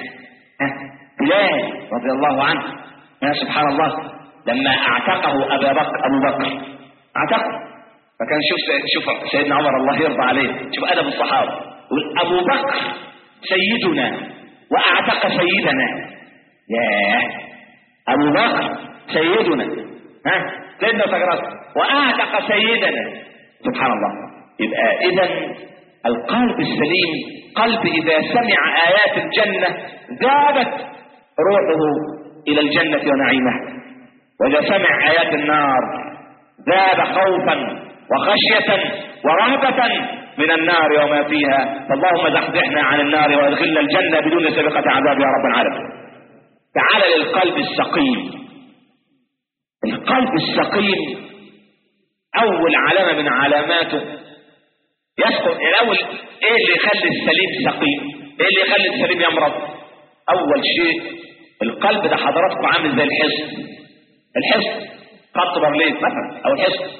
بلال رضي الله عنه، سبحان الله، لما اعتقه أبو بكر اعتقه. فكان شوف سيدنا عمر الله يرضى عليه، شوف أدب الصحابة، أبو بكر سيدنا وأعتق سيدنا. ياه، أبو بكر سيدنا، سيدنا سقراط وأعتق سيدنا، سبحان الله. يبقى إذن القلب السليم قلب إذا سمع آيات الجنة ذابت روحه إلى الجنة ونعيمها، وإذا سمع آيات النار ذاب خوفا وخشية ورهبة من النار وما فيها. فاللهم زحزحنا عن النار وادخلنا الجنة بدون سابقة عذاب يا رب العالمين. تعال للقلب السقيم. القلب السقيم أول علامة من علاماته يسقط الأول. إيه اللي يخلي السليم سقيم؟ إيه اللي يخلي السليم يمرض؟ أول شيء القلب ده حضراتكم عامل زي الحصن. الحصن خط برلين مثلا، أو الحصن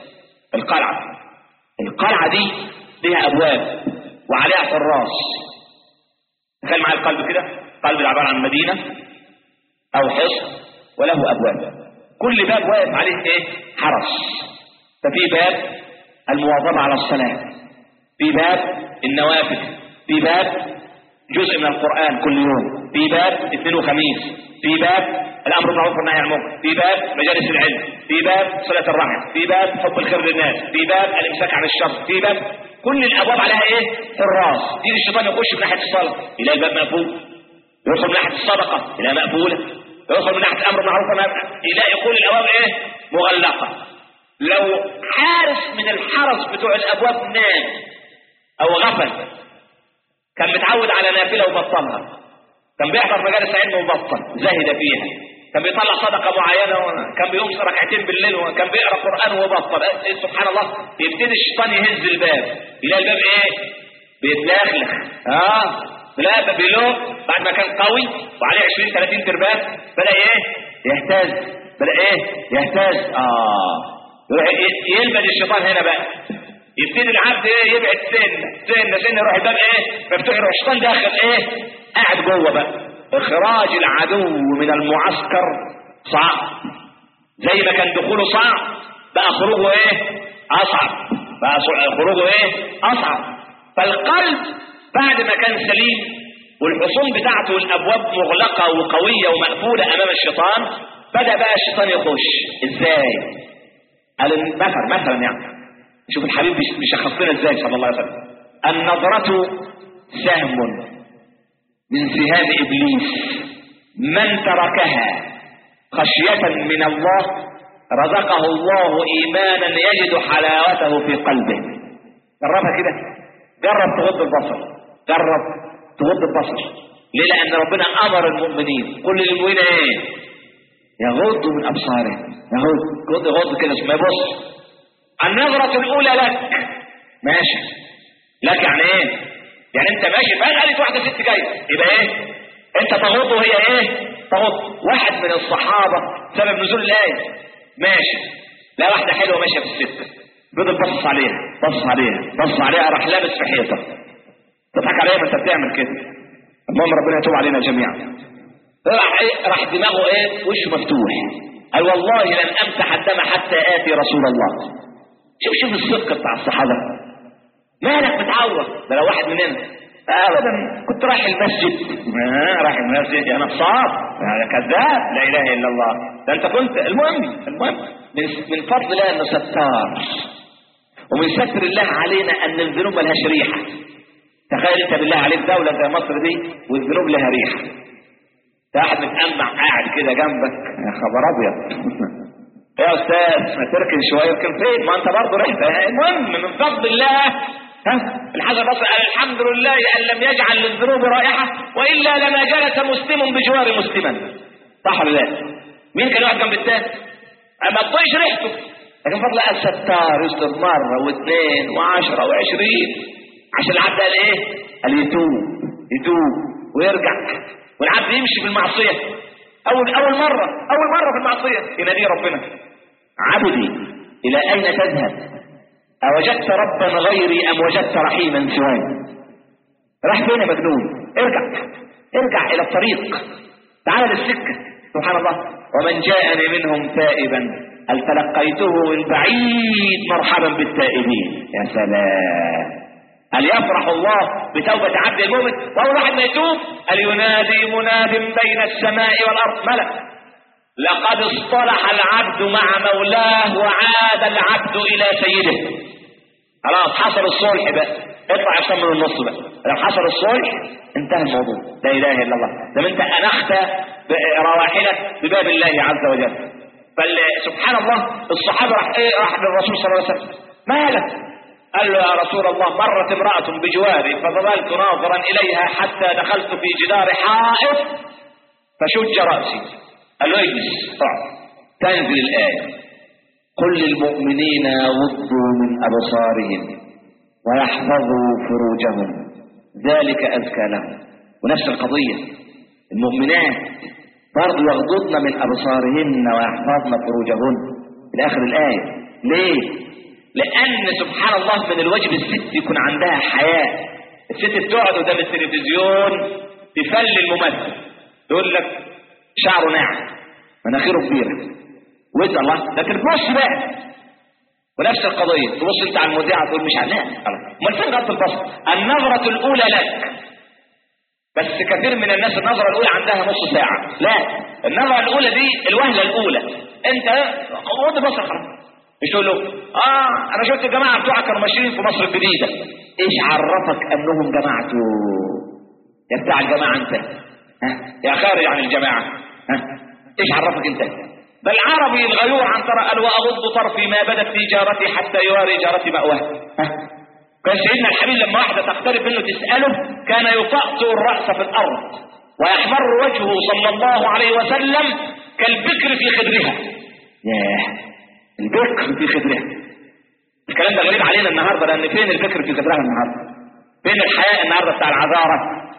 القلعة دي ليها أبواب وعليها حراس. تخيل معايا القلب كده، قلب عبارة عن مدينة أو حصن وله أبواب، كل باب واقف عليه إيه؟ حرس. ففي باب المواظبة على الصلاة، في باب النوافل، في باب جزء من القرآن كل يوم، في باب اثنين وخميس، في باب الأمر بالمعروف والنهي عن المنكر، في باب مجالس العلم، في باب صلة الرحم، في باب حب الخير للناس، في باب الإمساك عن الشر، في باب كل الأبواب عليها إيه؟ حراس. يجي الشيطان يخش من ناحية الصلاة يلاقي الباب مقفول، يدخل من ناحية الصدقة يلاقي مقفولة، يدخل من ناحية الأمر بالمعروف يلاقي كل الأبواب إيه؟ مغلقة. لو حارس من الحرس بتوع الأبواب نام أو غفل، كان متعود على نافلة وبطلها، كان بيحضر مجالس علم وبطل زاهد فيها، كان بيطلع صدقة معينة، كان بيقوم ركعتين بالليل، وكان بيقرأ قرآن وبطل. سبحان الله، يبتدي الشيطان يهز الباب، يلاقي الباب ايه؟ بيتلخلخ. لا بيلوق بعد ما كان قوي وعليه 20-30 تربات بدأ ايه؟ يهتز. يروح يلبد الشيطان هنا بقى، يبتدي العبد ايه؟ يبعد سن يروح الباب ايه؟ مفتوح، يروح الشيطان داخل ايه؟ قاعد جوه بقى. اخراج العدو من المعسكر صعب، زي ما كان دخوله صعب بقى خروجه ايه؟ اصعب. فالقلب بعد ما كان سليم والحصون بتاعته والابواب مغلقه وقويه ومقفوله امام الشيطان، بدا بقى الشيطان يخش. ازاي؟ قال مثلا يعني شوف الحبيب بيشخص لنا ازاي صلى الله عليه وسلم. النظرة سهم من سهام ابليس، من تركها خشية من الله رزقه الله ايمانا يجد حلاوته في قلبه. جربها كده، جرب تغض البصر. ليه؟ لان ربنا امر المؤمنين، كل المؤمنين ايه؟ يغضوا من ابصارهم، يغض كده ما يبص. النظرة الأولى لك، ماشي لك يعني ايه؟ يعني انت ماشي فجأة لقيت واحدة ست جاية، يبقى ايه؟ انت تغض وهي ايه؟ تغض. واحد من الصحابة سبب نزول الآية ماشي، لا واحدة حلوة ماشية في السكة، فضل بص عليها راح لابس في حيطة. تضحك عليها ما انت بتعمل كده. المهم ربنا يتوب علينا جميعا. راح دماغه ايه؟ وشه مفتوح، قال والله لن امسح الدم حتى اتي رسول الله. شوف الصدق بتاع الصحابة. مالك متعور؟ ده لو واحد مننا ابدا كنت رايح المسجد يا نصاب يا كذاب، لا اله الا الله، ده انت كنت. المهم من فضل الله انه ستار، ومن ستر الله علينا ان الذنوب ملهاش ريحه. تخيل انت بالله عليك دولة زي مصر دي والذنوب لها ريحه، واحد متأمع قاعد كده جنبك، يا خبر ابيض يا استاذ ما تركن شويه، يمكن فين؟ ما انت برضه ريحه. المهم من فضل الله الحاجه بس الحمد لله ان لم يجعل للذنوب رائحه، والا لما جلس مسلم بجوار مسلما. صح ولا لا؟ مين كان يقعد جنب الثاني؟ ما تطيش ريحته. لكن فضل الله الستار يستر مره واثنين و10 و20 عشان العبد قال ايه؟ قال يتوب ويرجع. والعبد يمشي في المعصيه اول مره في المعصيه ينادي ربنا: عبدي الى اين تذهب؟ اوجدت ربا غيري ام وجدت رحيما سواي؟ راح فين يا مجنون؟ ارجع الى الطريق، تعال للسكه. سبحان الله. ومن جاءني منهم تائبا هل تلقيته من بعيد مرحبا بالتائبين. يا سلام، هل يفرح الله بتوبة عبد المؤمن؟ وأول واحد ما يتوب هل ينادي مناد بين السماء والأرض ملك لقد اصطلح العبد مع مولاه وعاد العبد إلى سيده. خلاص حصل الصلح بقى، اطلع عشان من النص بقى. لو حصل الصلح انتهى الموضوع. لا اله الا الله. لما انت انخت رواحلك بباب الله عز وجل. فسبحان الله الصحابه راح للرسول صلى الله عليه وسلم مالك؟ قال له يا رسول الله مرت امراه بجواري فظللت ناظرا اليها حتى دخلت في جدار حائط فشج راسي. قال له اجلس تنزل الايه قل للمؤمنين يغضوا من ابصارهم ويحفظوا فروجهم ذلك أزكى لهم. ونفس القضية المؤمنات برضو يغضضن من أبصارهن ويحفظن فروجهن إلى آخر الآية. ليه؟ لأن سبحان الله من الواجب الست يكون عندها حياء. الست بتقعد قدام التلفزيون تفل الممثل تقول لك شعره ناعم مناخيره كبيرة وإذا الله لكن تبص بقى. ونفس القضية تبص انت على المذيعة تقول مش علاء امال فين غض البصر؟ النظرة الأولى لك. بس كثير من الناس النظرة الأولى عندها نص ساعة. لا، النظرة الأولى دي الوهلة الأولى. انت غض البصر خلاص. مش تقول له انا شفت الجماعة بتوعك كانوا ماشيين في مصر الجديدة. ايش عرفك انهم جماعته؟ يا بتاع الجماعة انت يا خارج عن الجماعة ايش عرفك انت؟ بل عربي الغيور عن ترى قال واغض طرفي ما بدت في جارتي حتى يواري جارتي مأواه. كان سيدنا الحبيب لما واحدة تقترب منه تسأله كان يطأطئ الرأس في الأرض ويحمر وجهه صلى الله عليه وسلم كالبكر في خدرها. ياه البكر في خدرها. الكلام ده غريب علينا النهارده لأن فين البكر في خدرها النهارده؟ فين الحياء النهارده بتاع العذارة؟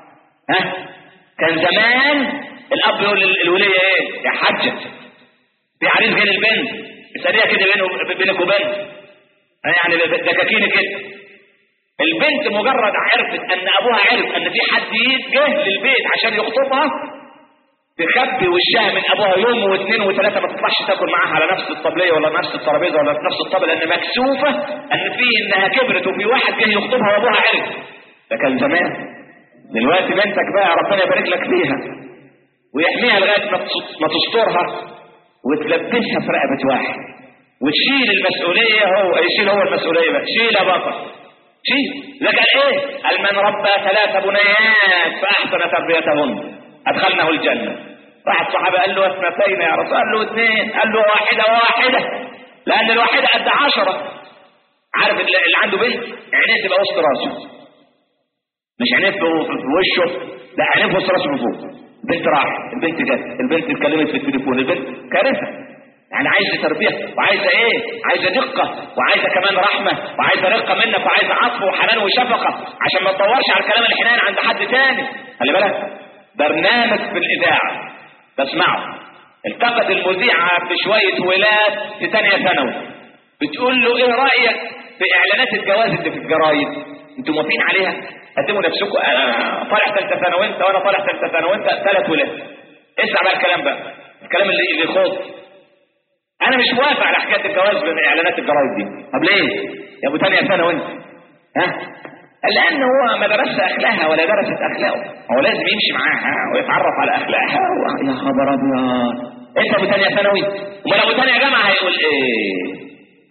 كان زمان الأب يقول للولية ايه يا حجة في عريس غير البنت سريع كده بينك وبين يعني دكاكين كده. البنت مجرد عرفت ان ابوها عرف ان في حد جه للبيت عشان يخطبها تخبي وشها من ابوها يوم واثنين وثلاثه ما تطلعش تاكل معاها على نفس الطبليه ولا نفس الترابيزه ولا نفس الطبل لان مكسوفه ان في انها كبرت وفي واحد جه يخطبها وابوها عرف. ده كان زمان. دلوقتي بنتك بقى ربنا يبارك لك فيها ويحميها لغايه ما تسترها وتلبسها في رقبة واحد وتشيل المسؤولية. هو يشيل هو المسؤولية بقى. شيل يا بطل شيل. لك ايه؟ قال من ربى 3 بنيات فأحسن تربيتهن أدخلناه الجنة. واحد صحابة قال له 2 يا رسول. قال له 2. قال له 1 لأن الواحدة قد 10. عارف اللي عنده بنت عينيه تبقى وسط راسه مش عينيه في وشه لا عينيه في وسط راسه من فوق. البنت راحت البنت جت البنت اتكلمت في التليفون البنت كارثه. يعني عايزه تربيه وعايزه ايه؟ عايزه دقه وعايزه كمان رحمه وعايزه رقه منك وعايزه عطف وحنان وشفقه عشان ما تدورش على الكلام الحنان عند حد تاني. خلي بالك برنامج في الاذاعه بسمعه التقت المذيعه بشويه ولاد في 2 ثانوي بتقول له ايه رايك في اعلانات الجواز اللي في الجرايد؟ انتوا موافقين عليها؟ قدموا نفسكم. انا طالع 3 ثانوي وانت وانا طالع 3 ثانوي وانت 3 ولاد. اسمع بقى الكلام بقى الكلام اللي يخوض. انا مش موافق على حكايه الجواز من اعلانات الجرايد دي. طب ليه يا ابو 2 ثانوي وانت لان هو ما درسش اخلاقها ولا درست اخلاقه. هو لازم يمشي معاها ويتعرف على اخلاقها. يا خبر ابيض انت ابو 2 ثانوي امال ابو 2 جامعه هيقول ايه؟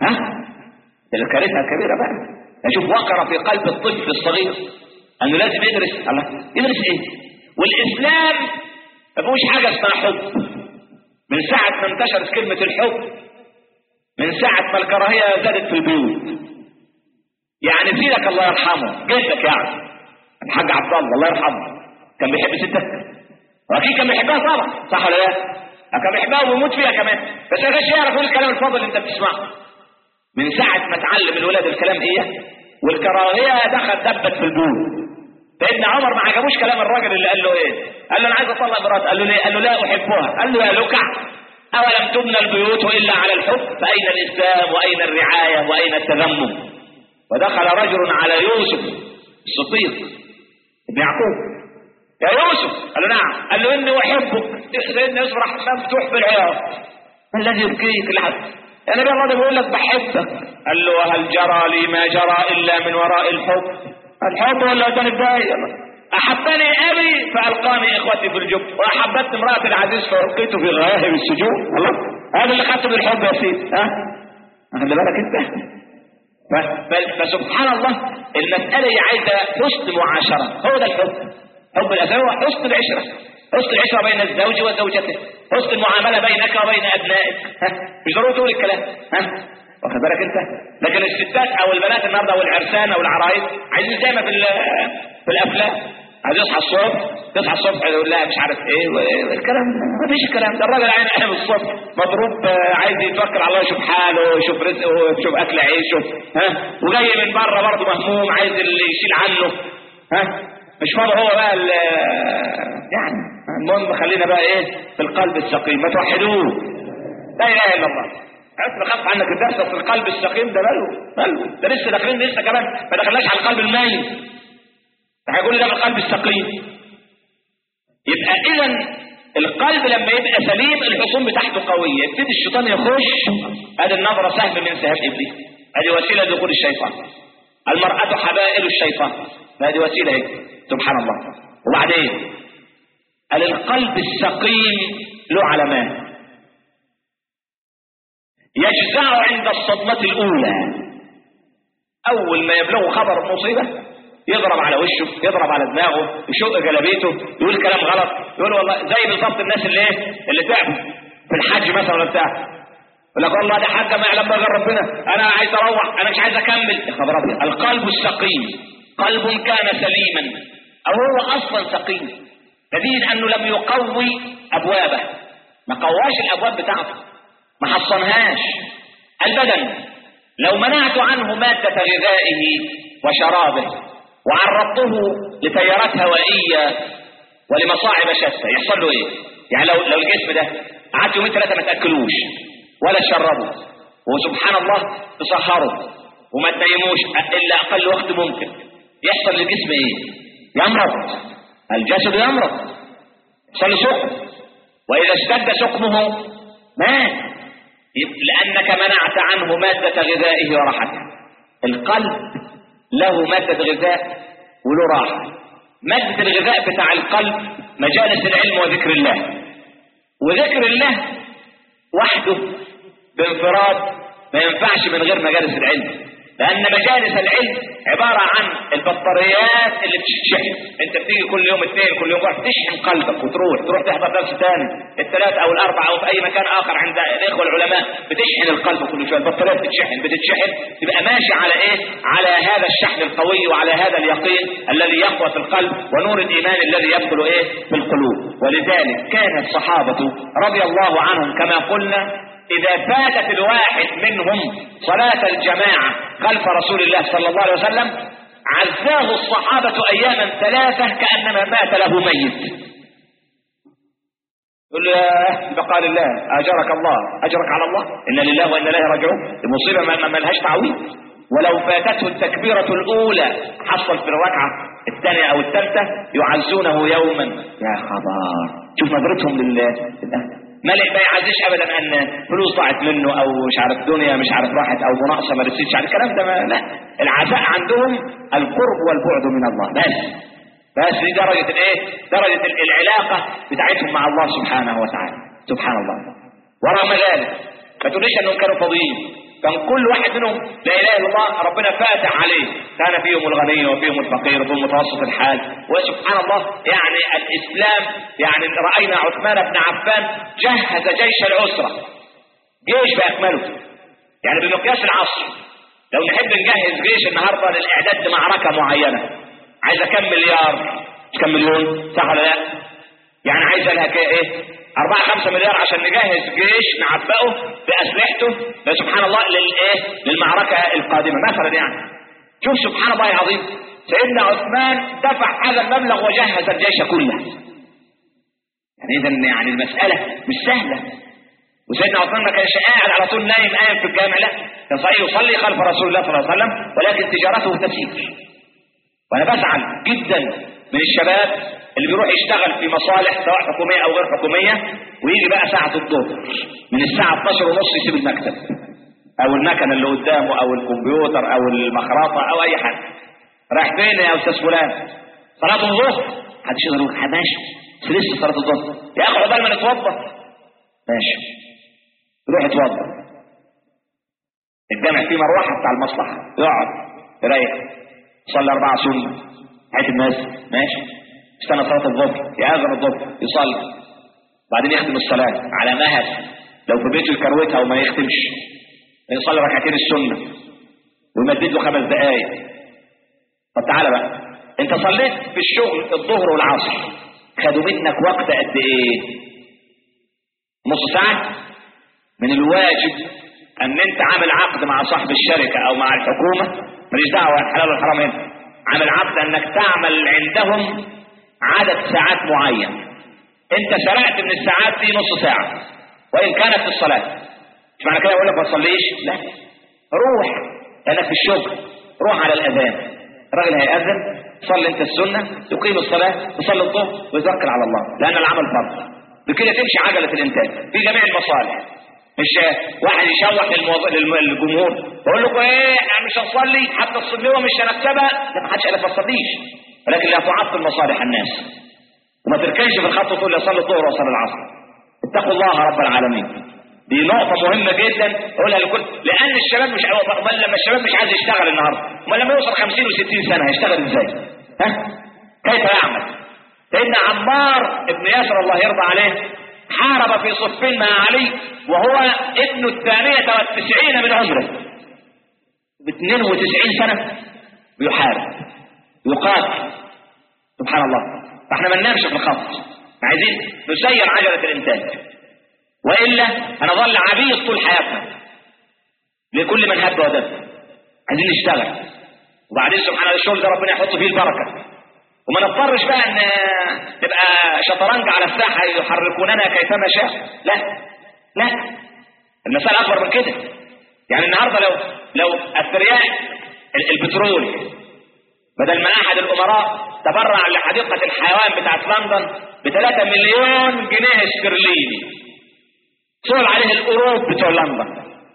ده الكارثه الكبيره بقى. اشوف وقر في قلب الطفل الصغير انه لازم يدرس. الله يدرس ايه؟ والاسلام ما فيهوش حاجه اسمها حب. من ساعه ما انتشرت كلمه الحب من ساعه ما الكراهيه زادت في البيوت. يعني سيدك الله يرحمه جدك يعني الحاج عبد الله يرحمه كان بيحب ستك واكيد كان بيحبها طبعا صح ولا لا؟ كان بيحبها ويموت فيها كمان بس ما كانش يعرف يقول الكلام الفاضل اللي انت بتسمعه. من ساعه ما اتعلم الولاد الكلام ايه والكراهيه دبت في البيوت. سيدنا عمر ما عجبوش كلام الراجل اللي قال له ايه؟ قال له انا عايز اطلق مراتي. قال له ليه؟ قال له لا احبها. قال له يا لكع اولم تبنى البيوت الا على الحب فاين الاسلام واين الرعايه واين التذمم؟ ودخل رجل على يوسف الصديق ابن يعقوب. يا يوسف. قال له نعم. قال له اني احبك. سيدنا يوسف راح مفتوح بالعياط. ما الذي يبكيك لحد يا نبي الله؟ ده بيقول لك بحبك. قال له وهل جرى لي ما جرى الا من وراء الحب؟ الحب ولا كان الداعي؟ احبني ابي فالقاني اخوتي في الجب، واحبت امراه العزيز فالقيته في غياهب السجون. الله، هذا اللي خدته بالحب يا سيدي. خلي بالك انت. فسبحان الله المساله هي عايزه حسن معاشره. هو ده الحب. حب الاسره هو حسن العشره، حسن العشره بين الزوج وزوجته، حسن المعامله بينك وبين ابنائك. مش ضروري تقول الكلام. واخد بالك انت؟ لكن الستات او البنات النهارده او العرسان او العرايس عايزين زي ما في الافلام، عايز يصحى الصبح، تصحى الصبح يقول لها مش عارف ايه والكلام. ما فيش الكلام ده. الراجل عين احنا الصبح مضروب، عايز يتوكل على الله، يشوف حاله، يشوف رزقه، يشوف اكل عيشه، وجاي من بره برضه مهموم، عايز اللي يشيل عنه. مش فاضي هو بقى يعني. المهم خلينا بقى ايه في القلب السقيم. ما توحدوه، لا اله الا الله. عرفت بخاف عنك الدرس في القلب السقيم ده. بلو ده لسه داخلين لسه كمان، ما دخلناش على القلب الميت. هيقول لي ده القلب السقيم. يبقى اذا القلب لما يبقى سليم الحصون بتاعته قويه، يبتدي الشيطان يخش. ادي النظره سهم من سهام ابليس، ادي وسيله دخول الشيطان. المراه حبائل الشيطان، هذه وسيله هيك. سبحان الله. وبعدين قال القلب السقيم له علامات. يجزع عند الصدمه الاولى، اول ما يبلغ خبر مصيبه يضرب على وشه، يضرب على دماغه، يشق جلابيته، يقول كلام غلط، يقول والله زي بالظبط الناس اللي تعبوا في الحج مثلا ولا بتاع، يقول لك والله ده حاجه ما يعلم بها غير ربنا، انا عايز اروح، انا مش عايز اكمل. يا خبر ابيض. القلب السقيم قلب كان سليما او هو اصلا سقيم، نتيجه انه لم يقوي ابوابه، ما قواش الابواب بتاعته، ما حصنهاش. البدن لو منعت عنه ماده غذائه وشرابه وعرضته لتيارات هوائيه ولمصاعب شتى، يحصل له ايه؟ يعني لو الجسم ده قعد يومين ثلاثه ما تاكلوش ولا تشربه، وسبحان الله تسهره وما تنيموش الا اقل وقت ممكن، يحصل للجسم ايه؟ يمرض، الجسد يمرض، يحصل له سقم، واذا اشتد سقمه مات، لانك منعت عنه ماده غذائه وراحته. القلب له مادة غذاء وله راحة. مادة الغذاء بتاع القلب مجالس العلم وذكر الله، وذكر الله وحده بانفراد ما ينفعش من غير مجالس العلم، لأن مجالس العلم عبارة عن البطاريات اللي بتشحن. انت بتيجي كل يوم اثنين كل يوم واحد تشحن قلبك وتروح تحضر درس ثاني الثلاث او الاربع او في اي مكان اخر عند الاخوه العلماء، بتشحن القلب كل شويه، البطاريات بتتشحن تبقى ماشي على ايه؟ على هذا الشحن القوي وعلى هذا اليقين الذي يقوى في القلب ونور الايمان الذي يدخل ايه؟ في القلوب. ولذلك كان الصحابه رضي الله عنهم كما قلنا إذا فاتت الواحد منهم صلاة الجماعة خلف رسول الله صلى الله عليه وسلم عزاه الصحابة أياما ثلاثة كأنما مات له ميت. يقول له يا بقى لله أجرك الله، أجرك على الله، إن لله وإن إليه راجعون. المصيبة ما لهاش تعويض. ولو فاتته التكبيرة الأولى حصل في الركعة الثانية أو الثالثة يعزونه يوما. يا خبر، شوف نظرتهم لله. ملك ما يعزيش ابدا ان فلوس ضاعت منه او مش عارف دنيا مش عارف راحت او مناقصه ما رسيتش على الكلام ده. لا، العزاء عندهم القرب والبعد من الله بس دي درجه الايه؟ درجه العلاقه بتاعتهم مع الله سبحانه وتعالى. سبحان الله. ورغم ذلك ما تقوليش انهم كانوا فاضيين، كان كل واحد منهم لا اله الا الله ربنا فاتح عليه، كان فيهم الغني وفيهم الفقير وفيهم متوسط الحال. وسبحان الله يعني الاسلام، يعني راينا عثمان بن عفان جهز جيش العسره، جيش باكمله، يعني بمقياس العصر. لو نحب نجهز جيش النهارده للاعداد لمعركه معينه عايزه كم مليار؟ كم مليون؟ صح ولا لا؟ يعني عايزه لها ايه؟ 4-5 مليار عشان نجهز جيش نعبئه بأسلحته سبحان الله للمعركة القادمة مثلا. يعني شوف سبحان الله العظيم، سيدنا عثمان دفع هذا المبلغ وجهز الجيش كله. يعني إذن يعني المسألة مش سهلة. وسيدنا عثمان ما كانش قاعد على طول نايم قايم في الجامع، لا، كان صحيح يصلي خلف رسول الله صلى الله عليه وسلم، ولكن تجارته تسير. وأنا بزعل جدا من الشباب اللي بيروح يشتغل في مصالح سواء حكومية او غير حكومية ويجي بقى ساعة الظهر من الساعة 12:30 يسيب المكتب او المكنة اللي قدامه او الكمبيوتر او المخرطة او اي حاجة، رايح فين يا استاذ فلان؟ صلاه الظهر. محدش يقدر يقول ماشي لسه صلاه الظهر يا اخي، عقبال ما نتوضا. ماشي يروح يتوضا، الجامع فيه مروحه بتاع المصلحه، يقعد يريح يصلي 4 سنه حيث الناس. ماشي استنى صلاه الظهر، يأذن الظهر يصلي، بعدين يختم الصلاه على مهل، لو في بيته يكروتها وما يختمش، يصلي ركعتين السنه ويمدد له 5 دقائق. طب تعالى بقى، انت صليت في الشغل الظهر والعصر، خدوا منك وقت قد ايه؟ نص ساعه. من الواجب ان انت عامل عقد مع صاحب الشركه او مع الحكومه، ماليش دعوه الحلال والحرام هنا، عامل عقد انك تعمل عندهم عدد ساعات معين. انت سرقت من الساعات دي نص ساعه وان كانت في الصلاه، مش معنى كده اقول لك ما تصليش، لا، روح لانك في الشغل، روح على الاذان، الراجل هيأذن، صلي انت السنه، تقيم الصلاه، تصلي الظهر وتوكل على الله، لان العمل فرض. بكده تمشي عجله الانتاج في جميع المصالح. مش واحد يشوح للجمهور ويقول لكم ايه احنا مش هنصلي حتى الصليوه مش هنكتبها، لا ما حدش قال لك ما تصليش، ولكن لا تعطل مصالح الناس وما تركنش في الخط وتقول لي اصلي الظهر واصلي العصر. اتقوا الله رب العالمين. دي نقطة مهمة جدا اقولها لكل، لان الشباب مش امال لما الشباب مش عايز يشتغل النهارده، امال لما يوصل 50 و60 سنة هيشتغل ازاي؟ ها؟ كيف يعمل؟ سيدنا عمار ابن ياسر الله يرضى عليه حارب في صفين مع علي وهو ابن 92 من عمره، ب 92 سنة بيحارب يقاتل. سبحان الله. فاحنا ما ننامش في الخط، عايزين نسير عجلة الانتاج، وإلا هنظل عبيد طول حياتنا لكل من هب ودب. عايزين نشتغل، وبعدين سبحان الله الشغل ده ربنا يحط فيه البركة، وما نضطرش بقى ان نبقى شطرنج على الساحة يحركوننا كيفما شاء. لا لا، المسألة أكبر من كده. يعني النهارده لو الثرياء البترول بدل ما أحد الأمراء تبرع لحديقة الحيوان بتاعت لندن ب3 مليون جنيه استرليني، صول عليه القروب بتوع لندن،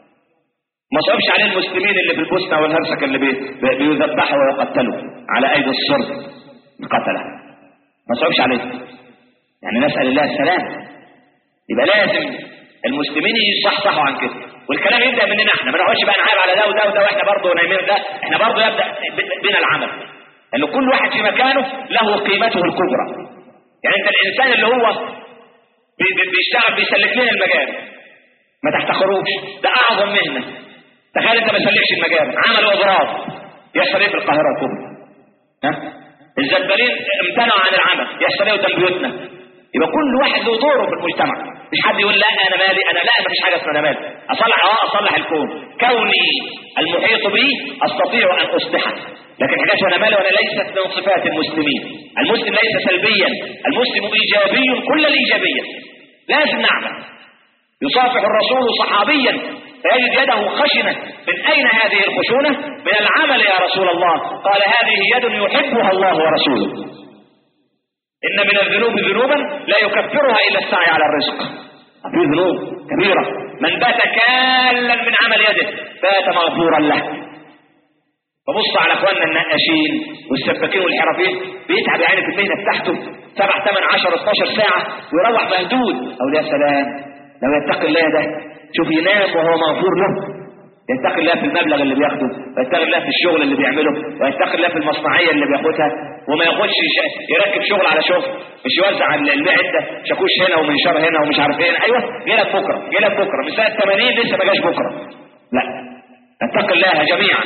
ما صعبش عليه المسلمين اللي في البوسنة والهرسك اللي بيذبحوا ويقتلوا على أيدي الصرب القتلة، ما صعبش عليه. يعني نسأل الله السلام. يبقى لازم المسلمين يصحصحوا عن كده، والكلام يبدأ مننا احنا، ما نقعدش بقى نعيب على ده وده وده واحنا برضه نايمين، ده احنا برضه يبدأ بنا العمل، لأن كل واحد في مكانه له قيمته الكبرى. يعني انت الانسان اللي هو بيشتغل بيسلك لنا المجال ما تحتقروش، ده اعظم مهنة. تخيل انت ما سلكش المجال، عملوا اضراب، يحصل ايه في القاهرة الكبرى؟ ها؟ الزبالين امتنعوا عن العمل، يحصل ايه قدام بيوتنا؟ يبقى كل واحد له دوره في المجتمع، مش حد يقول لا انا مالي، انا لا، ما فيش حاجه اسمها انا مالي، اصلح الكون، كوني المحيط بي استطيع ان اصلحه، لكن حاجات وانا مالي وانا ليست من صفات المسلمين. المسلم ليس سلبيا، المسلم ايجابي كل الايجابيه. لازم نعمل. يصافح الرسول صحابيا فيجد يده خشنه، من اين هذه الخشونه؟ من العمل يا رسول الله. قال هذه يد يحبها الله ورسوله. إن من الذنوب ذنوبا لا يكفرها إلا السعي على الرزق. في ذنوب كبيرة، من بات كالا من عمل يده بات مغفورا له. فبص على اخواننا النقاشين والسباكين والحرفيين، بيتعب يعني في المهنة بتاعته 7 8 10 12 ساعة ويروح مهدود. أو يا سلام لو يتقي الله ده، شوف ينام وهو مغفور له، يتقي الله في المبلغ اللي بياخده، ويتقي الله في الشغل اللي بيعمله، ويتقي الله في المصنعية اللي بياخدها، وما ياخدش يركب شغل على شغل، مش يوزع البيع ده شاكوش هنا ومنشار هنا ومش عارف ايه. ايوه جيلك بكره من سنه 80 لسه ما جاش بكره. لا، نتقي الله جميعا،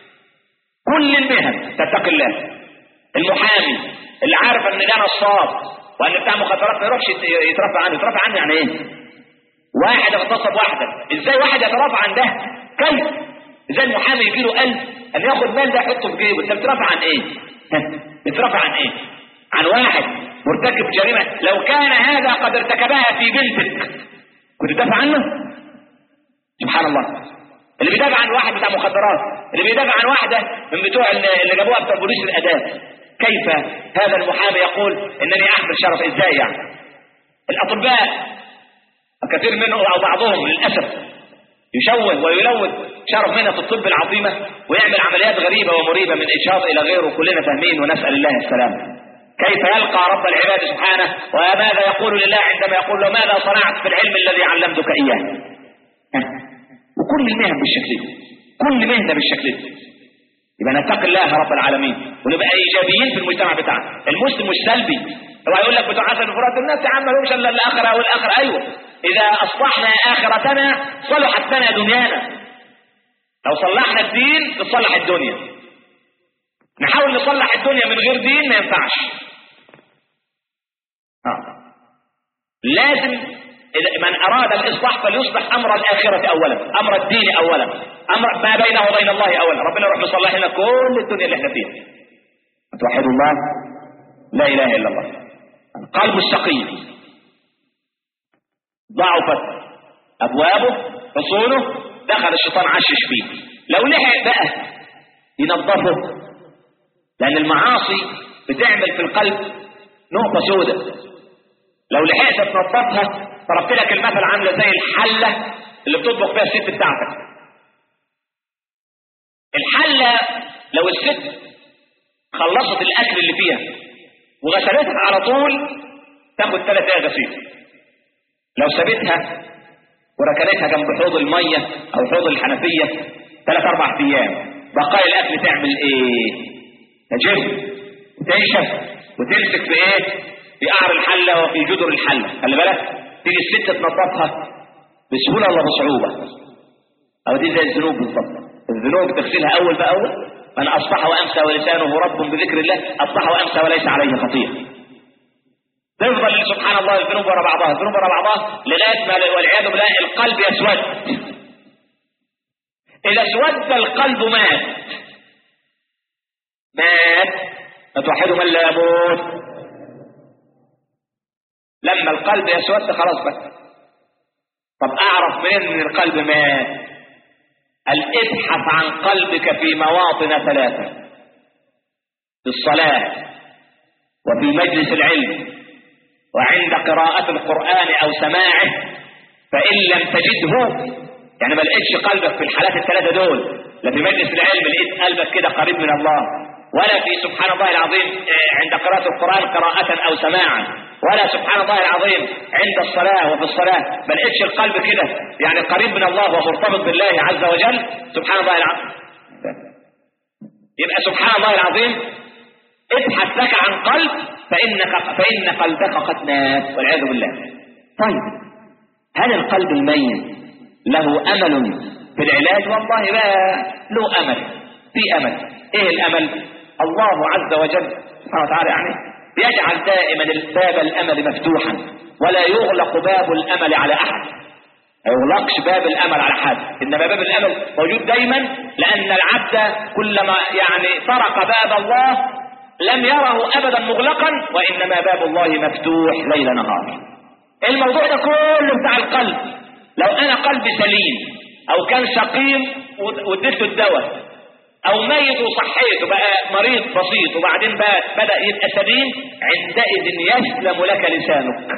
كل المهن تتقي الله. المحامي اللي عارف ان ده نصاب وان بتاع مخدرات ما يروحش يترفع عنه يعني ايه؟ واحد اغتصب واحده، ازاي واحد يترافع عن ده؟ كيف؟ ازاي المحامي يجي له 1000 ان ياخد مال ده يحطه في جيبه؟ انت بترافع عن ايه؟ بترافع عن ايه؟ عن واحد مرتكب جريمه لو كان هذا قد ارتكبها في بنتك كنت تدافع عنه؟ سبحان الله. اللي بيدافع عن واحد بتاع مخدرات، اللي بيدافع عن واحده من بتوع اللي جابوها بتوع بوليس الاداب، كيف هذا المحامي يقول انني احمل شرف؟ ازاي يعني؟ الاطباء كثير منهم او بعضهم للاسف يشوه ويلوث شرف مهنة الطب العظيمة ويعمل عمليات غريبة ومريبة من إجهاض إلى غيره، كلنا فاهمين ونسأل الله السلام. كيف يلقى رب العباد سبحانه وماذا يقول لله عندما يقول له ماذا صنعت في العلم الذي علمتك إياه؟ وكل المهن بالشكل ده، كل مهنة بالشكل ده. يبقى نتقي الله رب العالمين ونبقى إيجابيين في المجتمع بتاعنا. المسلم مش سلبي. هو يقول لك بتوع حسن الفرات الناس يا عم مالهمش الا الاخره والاخره. ايوه، اذا اصلحنا اخرتنا صلحت لنا دنيانا. لو صلحنا الدين تصلح الدنيا. نحاول نصلح الدنيا من غير دين ما ينفعش. لازم من اراد الاصلاح فليصلح امر الاخره اولا، امر الدين اولا، امر ما بينه وبين الله اولا. ربنا يروح يصلح لنا كل الدنيا اللي احنا فيها. توحدوا الله، لا اله الا الله. القلب السقيم ضعفت ابوابه حصونه، دخل الشيطان عشش فيه. لو لحق بقى ينظفه، لان المعاصي بتعمل في القلب نقطة سوداء. لو لحقت تنظفها، ضربت لك المثل عامله زي الحلة اللي بتطبخ فيها الست بتاعتك. الحلة لو الست خلصت الاكل اللي فيها وغسلتها على طول تاخد 3 دقايق غسيل. لو سابتها وركنتها جنب حوض الميه او حوض الحنفيه 3-4 ايام، بقايا الاكل تعمل ايه؟ تجف وتنشف وتمسك في ايه؟ في قعر الحله وفي جدر الحله. خلي بالك، تيجي الست تنظفها بسهوله ولا بصعوبه؟ او دي زي الذنوب بالظبط. الذنوب تغسلها اول باول. من اصبح وامسى ولسانه رب بذكر الله اصبح وامسى وليس عليه خطيئه. تفضل سبحان الله الذنوب ورا بعضها، الذنوب ورا بعضها لغايه ما والعياذ بالله القلب يسود. اذا اسود القلب مات. فتوحدوا من لا يموت. لما القلب يسود خلاص بقى. طب اعرف منين ان القلب مات؟ ابحث عن قلبك في مواطن 3: في الصلاة، وفي مجلس العلم، وعند قراءة القرآن أو سماعه. فإن لم تجده، يعني ما لقيتش قلبك في الحالات ال3 دول، لا في مجلس العلم لقيت قلبك كده قريب من الله، ولا في سبحان الله العظيم عند قراءة القرآن قراءة أو سماعا، ولا سبحان الله العظيم عند الصلاة وفي الصلاة ما لقيتش القلب كده يعني قريب من الله ومرتبط بالله عز وجل، سبحان الله العظيم. يبقى سبحان الله العظيم ابحث لك عن قلب فإن قلبك قد مات والعياذ بالله. طيب، هل القلب الميت له أمل في العلاج؟ والله بقى له أمل، في أمل. إيه الأمل؟ الله عز وجل سبحانه وتعالى يعني بيجعل دائما باب الأمل مفتوحا، ولا يغلق باب الأمل على أحد. ما يغلقش باب الأمل على حد، إنما باب الأمل موجود دايما، لأن العبد كلما يعني طرق باب الله لم يره أبدا مغلقا، وإنما باب الله مفتوح ليل نهار. الموضوع ده كله بتاع القلب. لو أنا قلبي سليم أو كان سقيم واديته الدواء، او ميت وصحيته بقى مريض بسيط وبعدين بدأ يبقى سليم، عندئذ يسلم لك لسانك.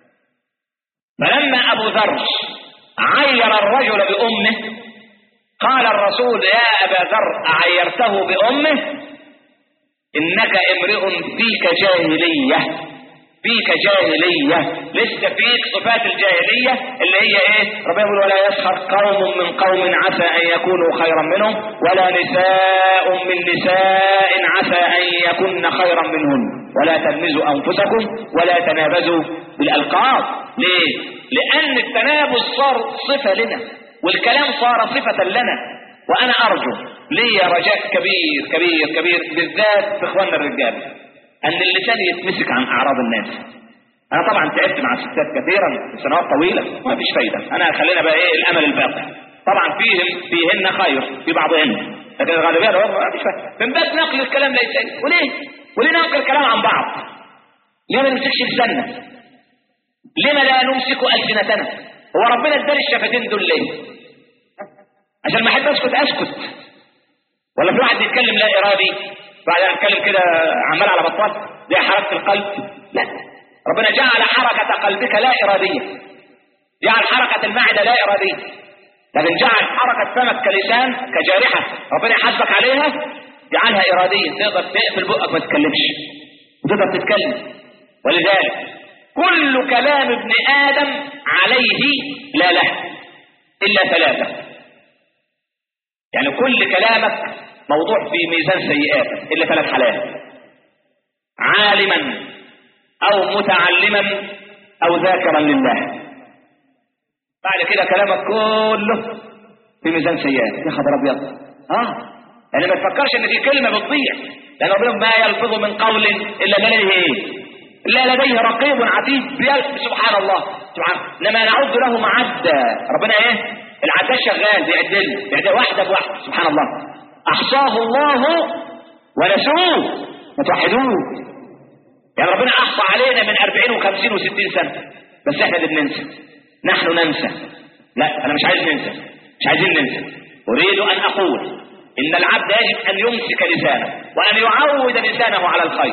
فلما ابو ذر عير الرجل بامه قال الرسول: يا ابا ذر اعيرته بامه؟ انك امرئ فيك جاهلية، فيك جاهلية، لسه فيك صفات الجاهلية اللي هي ايه؟ ربنا يقول: ولا يسخر قوم من قوم عسى ان يكونوا خيرا منهم، ولا نساء من نساء عسى ان يكن خيرا منهن، ولا تلمزوا انفسكم ولا تنابزوا بالالقاب. ليه؟ لان التنابز صار صفة لنا، والكلام صار صفة لنا. وانا ارجو لي رجاء كبير كبير كبير بالذات في اخواننا الرجال، ان اللسان يتمسك عن اعراض الناس. انا طبعا تعبت مع الستات كثيرا في سنوات طويله ما فيش فايده. انا خلينا بقى ايه الامل الباقي. طبعا فيهن خير في بعضهن، لكن الغالبيه ما فيش فايده. من باب نقل الكلام ليس. وليه ننقل الكلام عن بعض؟ ليه ما نمسكش لساننا؟ لما لا نمسك السنتنا؟ هو ربنا اداني الشفتين دول ليه؟ عشان ما احب اسكت؟ ولا في واحد بيتكلم لا ارادي بعد ان اتكلم كده عمال على بطال دي حركه القلب؟ لا، ربنا جعل حركه قلبك لا اراديه، جعل حركه المعده لا اراديه. لكن جعل حركة فمك كلسان كجارحة ربنا يحاسبك عليها، جعلها إرادية، تقدر تقفل بقك ما تتكلمش وتقدر تتكلم. ولذلك كل كلام ابن آدم عليه لا له إلا 3. يعني كل كلامك موضوع في ميزان سيئاتك إلا 3 حالات: عالما أو متعلما أو ذاكرا لله. بعد كده كلامك كله في ميزان سيئات. يا خبر أبيض! يعني ما تفكرش ان في كلمة بتضيع، لأن ربنا ما يلفظ من قول إلا لديه إلا لديه رقيب عتيد. سبحان الله سبحانه. إنما نعد له معدا. ربنا العداد شغال بيعدل واحدة بواحدة. سبحان الله. أحصاه الله ونسوه. ما توحدوه. يعني ربنا أحصى علينا من 40 و50 و60 سنة، بس احنا اللي بننسى. نحن ننسى. لا، أنا مش عايز ننسى، مش عايزين ننسى. أريد أن أقول إن العبد يجب أن يمسك لسانه وأن يعود لسانه على الخير.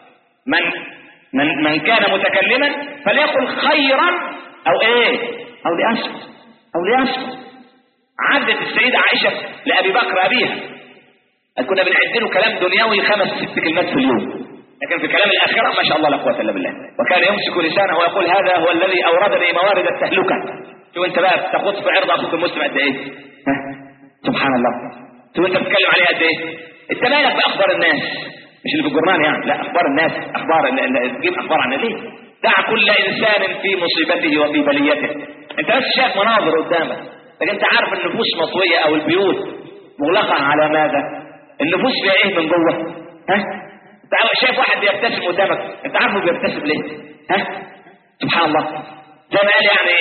من كان متكلما فليقل خيرا أو ليصمت. عدت السيدة عائشة لأبي بكر أبيها، كنا بنعد له كلام دنيوي 5-6 كلمات في اليوم، لكن في كلام الآخرة ما شاء الله لا قوة إلا بالله. وكان يمسك لسانه ويقول هذا هو الذي أوردني موارد التهلكة. شو أنت بقى بتاخذ في عرض أخوك المسلم قد إيه؟ سبحان الله. شو أنت بتتكلم عليه قد إيه؟ أنت مالك بأخبار الناس؟ مش اللي في الجرنان يعني، لا، أخبار الناس، أخبار تجيب أخبار عن ليه؟ دع كل إنسان في مصيبته وفي بليته. أنت بس شايف مناظر قدامك، لكن أنت عارف النفوس مطوية أو البيوت مغلقة على ماذا؟ النفوس فيها إيه من جوه؟ أنت شايف واحد بيبتسم قدامك، أنت عارفه بيبتسم ليه؟ سبحان الله. زي ما قال يعني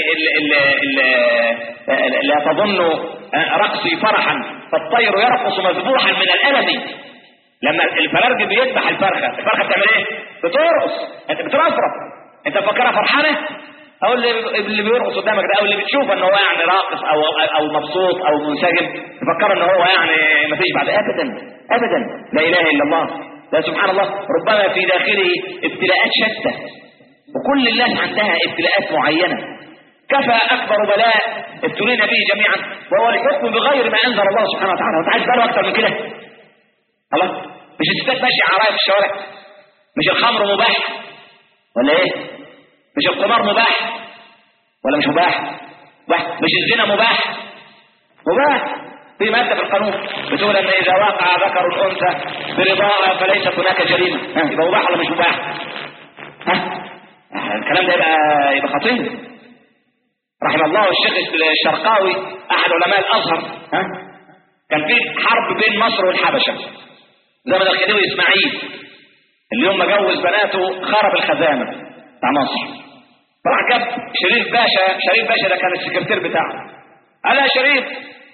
لا تظن رقصي فرحا فالطير يرقص مذبوحا من الألم. لما الفرارج بيذبح الفرخة بتعمل ايه؟ بترقص. انت بترفرف. انت فكرها فرحانة؟ او اللي بيرقص قدامك ده او اللي بتشوف ان هو يعني راقص او مبسوط او منسجم تفكر ان هو يعني ما فيش بعد. ابدا لا اله الا الله. لا سبحان الله. ربما في داخله ابتلاءات شتى، وكل الناس عندها ابتلاءات معينة. كفى اكبر بلاء ابتلينا به جميعا وهو الحكم بغير ما انزل الله سبحانه وتعالى. وانت عايز باله اكتر من كده؟ الله. مش الستات ماشيه عرايا في الشوارع؟ مش الخمر مباح ولا ايه؟ مش القمار مباح ولا مش مباح؟ مش الزنا مباح؟ في ماده في القانون بتقول ان اذا وقع ذكر الانثى برضاها فليست هناك جريمه. يبقى مباح ولا مش مباح؟ الكلام ده يبقى خطير. رحم الله الشيخ الشرقاوي احد علماء الازهر. كان في حرب بين مصر والحبشه زمن الخديوي اسماعيل، اللي يوم ما جوز بناته خرب الخزانه بتاع مصر. راح جاب شريف باشا ده كان السكرتير بتاعه. قال يا شريف،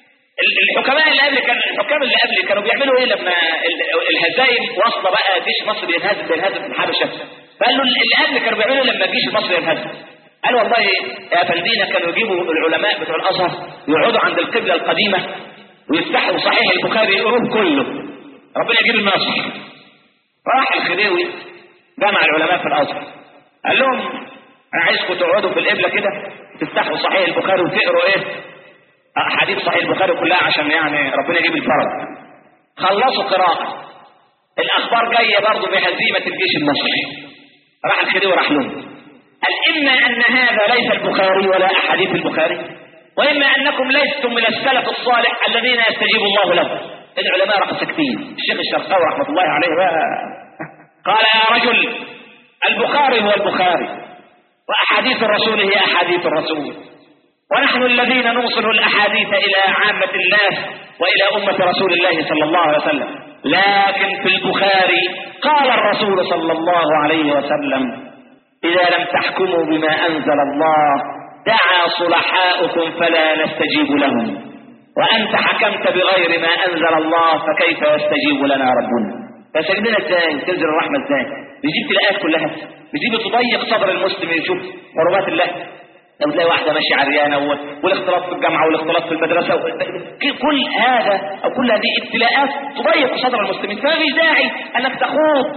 الحكام اللي قبل كانوا بيعملوا ايه لما الهزايم واصله بقى جيش مصر بينهزم في الحبشه؟ فقال له اللي قبل كانوا بيعملوا لما الجيش المصري ينهزم. قال والله يا فندينا كانوا يجيبوا العلماء بتوع الازهر يقعدوا عند القبله القديمه ويفتحوا صحيح البخاري يقروه كله، ربنا يجيب النصر. راح الخديوي جمع العلماء في الازهر قال لهم انا عايزكم تقعدوا في القبله كده تفتحوا صحيح البخاري وتقروا احاديث صحيح البخاري كلها عشان يعني ربنا يجيب الفرج. خلصوا قراءه، الاخبار جايه برضه بهزيمه الجيش المصري. راح الخديوي راح لهم قال اما ان هذا ليس البخاري ولا احاديث البخاري، واما انكم لستم من السلف الصالح الذين يستجيب الله لهم. العلماء راحوا ساكتين. الشيخ الشرقاوي رحمه الله عليه قال يا رجل، البخاري هو البخاري واحاديث الرسول هي احاديث الرسول، ونحن الذين نوصل الاحاديث الى عامه الناس والى امه رسول الله صلى الله عليه وسلم. لكن في البخاري قال الرسول صلى الله عليه وسلم اذا لم تحكموا بما انزل الله دعا صلحاؤكم فلا نستجيب لهم، وانت حكمت بغير ما انزل الله فكيف يستجيب لنا ربنا؟ فيستجيب لنا ازاي؟ تنزل الرحمه ازاي؟ بيجيب الايات كلها، بيجيب تضيق صدر المسلم يشوف قربات الله. لو تلاقي واحده ماشيه عريانه والاختلاط في الجامعه والاختلاط في المدرسه كل هذا او كل هذه ابتلاءات تضيق صدر المسلمين. فما فيش داعي انك تخوض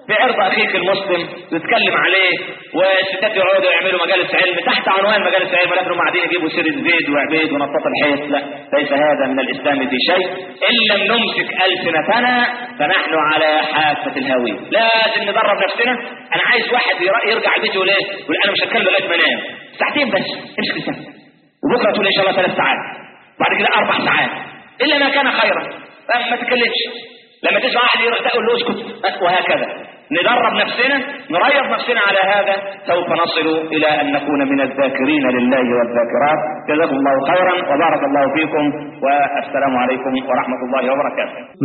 في عرض اخيك المسلم تتكلم عليه، والستات يقعدوا يعملوا مجالس علم تحت عنوان مجالس علم، ولكن هم قاعدين يجيبوا سيره زيد وعبيد ونطاط الحيط. لا، ليس هذا من الاسلام في شيء. ان لم نمسك السنتنا فنحن على حافه الهاويه. لازم ندرب نفسنا. انا عايز واحد يرجع البيت يقول ايه؟ يقول انا مش هتكلم لغايه ما انام ساعتين بس، امسك لسانك، وبكره تقول ان شاء الله 3 ساعات، بعد كده 4 ساعات، الا ما كان خيرا. ما تتكلمش. لما تسمع واحد تقول له اسكت، وهكذا. ندرب نفسنا، نريض نفسنا على هذا، سوف نصل الى ان نكون من الذاكرين لله والذاكرات. جزاكم الله خيرا وبارك الله فيكم، والسلام عليكم ورحمه الله وبركاته.